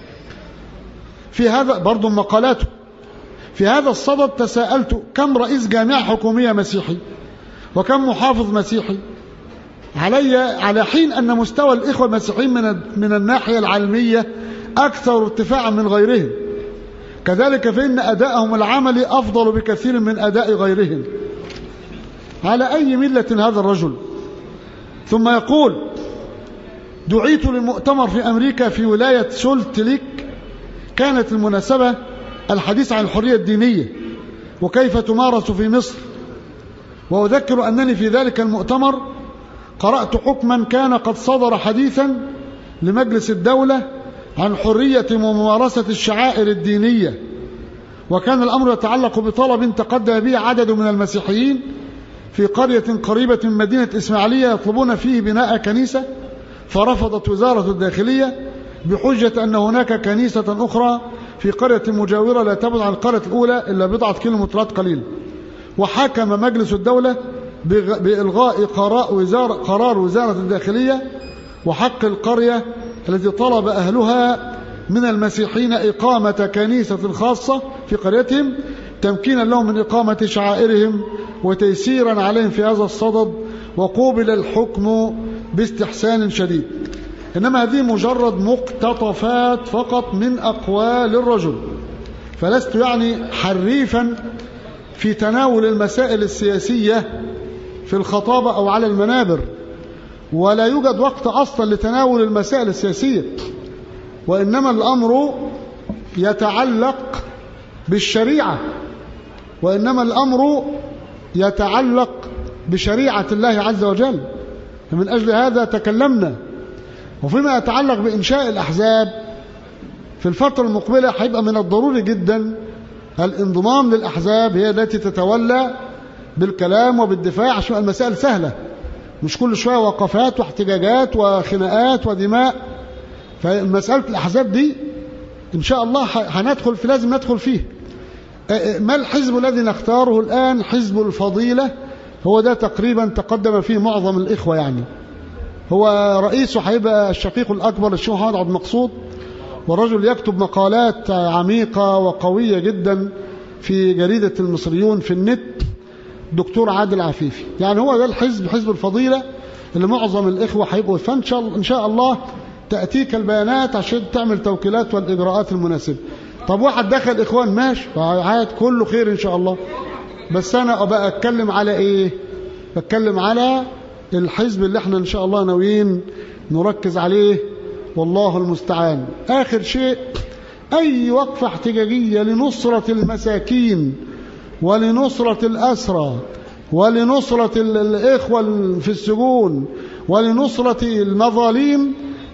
في هذا برضو مقالاته. في هذا الصدد تساءلت: كم رئيس جامعة حكومية مسيحي وكم محافظ مسيحي؟ علي على حين أن مستوى الإخوة المسيحيين من من الناحية العلمية أكثر ارتفاعا من غيرهم، كذلك فإن أدائهم العملي أفضل بكثير من أداء غيرهم. على أي ملة هذا الرجل؟ ثم يقول: دعيت لمؤتمر في أمريكا في ولاية سولت ليك، كانت المناسبة الحديث عن الحرية الدينية وكيف تمارس في مصر، وأذكر أنني في ذلك المؤتمر قرأت حكما كان قد صدر حديثا لمجلس الدولة عن حرية ممارسة الشعائر الدينية، وكان الأمر يتعلق بطلب تقدم به عدد من المسيحيين في قرية قريبة من مدينة إسماعيلية يطلبون فيه بناء كنيسة، فرفضت وزارة الداخلية بحجة أن هناك كنيسة أخرى في قرية مجاورة لا تبعد عن القرية الأولى إلا بضعة كيلومترات قليل. وحكم مجلس الدولة بإلغاء قرار وزارة الداخلية وحق القرية التي طلب أهلها من المسيحيين إقامة كنيسة خاصة في قريتهم تمكينا لهم من إقامة شعائرهم وتيسيرا عليهم في هذا الصدد، وقوبل الحكم باستحسان شديد. إنما هذه مجرد مقتطفات فقط من أقوال الرجل، فلست يعني حريفا في تناول المسائل السياسية في الخطابة أو على المنابر، ولا يوجد وقت أصلا لتناول المسائل السياسية، وإنما الأمر يتعلق بالشريعة، وإنما الأمر يتعلق بشريعة الله عز وجل. فمن أجل هذا تكلمنا. وفيما يتعلق بإنشاء الأحزاب في الفترة المقبلة هيبقى من الضروري جدا الانضمام للأحزاب، هي التي تتولى بالكلام وبالدفاع، عشان المسائل سهلة، مش كل شوية وقفات واحتجاجات وخناقات ودماء. فمسألة الأحزاب دي إن شاء الله هندخل في لازم ندخل فيه. ما الحزب الذي نختاره الآن؟ حزب الفضيلة، هو ده تقريبا تقدم فيه معظم الإخوة، يعني هو رئيسه هيبقى الشقيق الأكبر الشيخ محمد عبد المقصود، والرجل يكتب مقالات عميقة وقوية جدا في جريدة المصريون في النت، دكتور عادل عفيفي. يعني هو ده الحزب، حزب الفضيلة، اللي معظم الإخوة هيبقوا. فإن شاء إن شاء الله تأتيك البيانات عشان تعمل توكيلات والإجراءات المناسبة. طب واحد دخل إخوان ماشي، فعاد كله خير إن شاء الله. بس أنا أبقى أتكلم على إيه؟ بتكلم على الحزب اللي احنا إن شاء الله ناويين نركز عليه، والله المستعان. آخر شيء، أي وقفة احتجاجية لنصرة المساكين ولنصرة الأسرى ولنصرة الإخوة في السجون ولنصرة المظاليم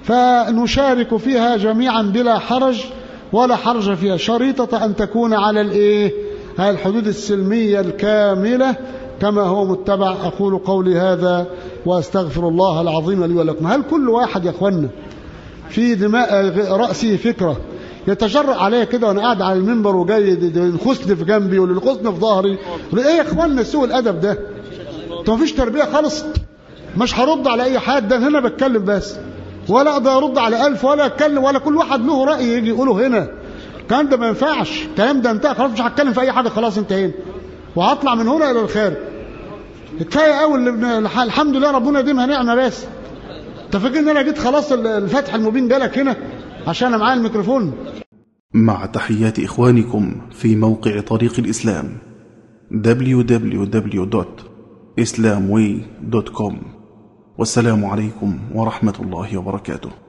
فنشارك فيها جميعا بلا حرج ولا حرج فيها، شريطة أن تكون على الإيه؟ هذه الحدود السلمية الكاملة كما هو متبع. أقول قولي هذا وأستغفر الله العظيم لي ولكم. هل كل واحد يا أخوانا في دماء رأسي فكرة يتجرأ عليا كده وأنا قاعد على المنبر وجاي ينخسني في جنبي واللي في ظهري؟ إيه يا أخوانا سوء الأدب ده؟ ما فيش تربية خالص. مش هرد على أي حد، ده هنا بتكلم بس، ولا أقدر أرد على ألف ولا أتكلم، ولا كل واحد له رأي يجي يقوله هنا. الكلام ده ما ينفعش، الكلام ده انتهى خلاص، مش هتكلم في أي حاجة، خلاص انتهينا وهطلع من هنا إلى الخارج. كفاية قوي الحمد لله ربنا يديمها نعمة. بس انت فاكر ان انا جيت خلاص الفتح المبين جالك هنا عشان انا معايا الميكروفون؟ مع تحيات إخوانكم في موقع طريق الإسلام دبليو دبليو دبليو دوت إسلام واي دوت كوم، والسلام عليكم ورحمة الله وبركاته.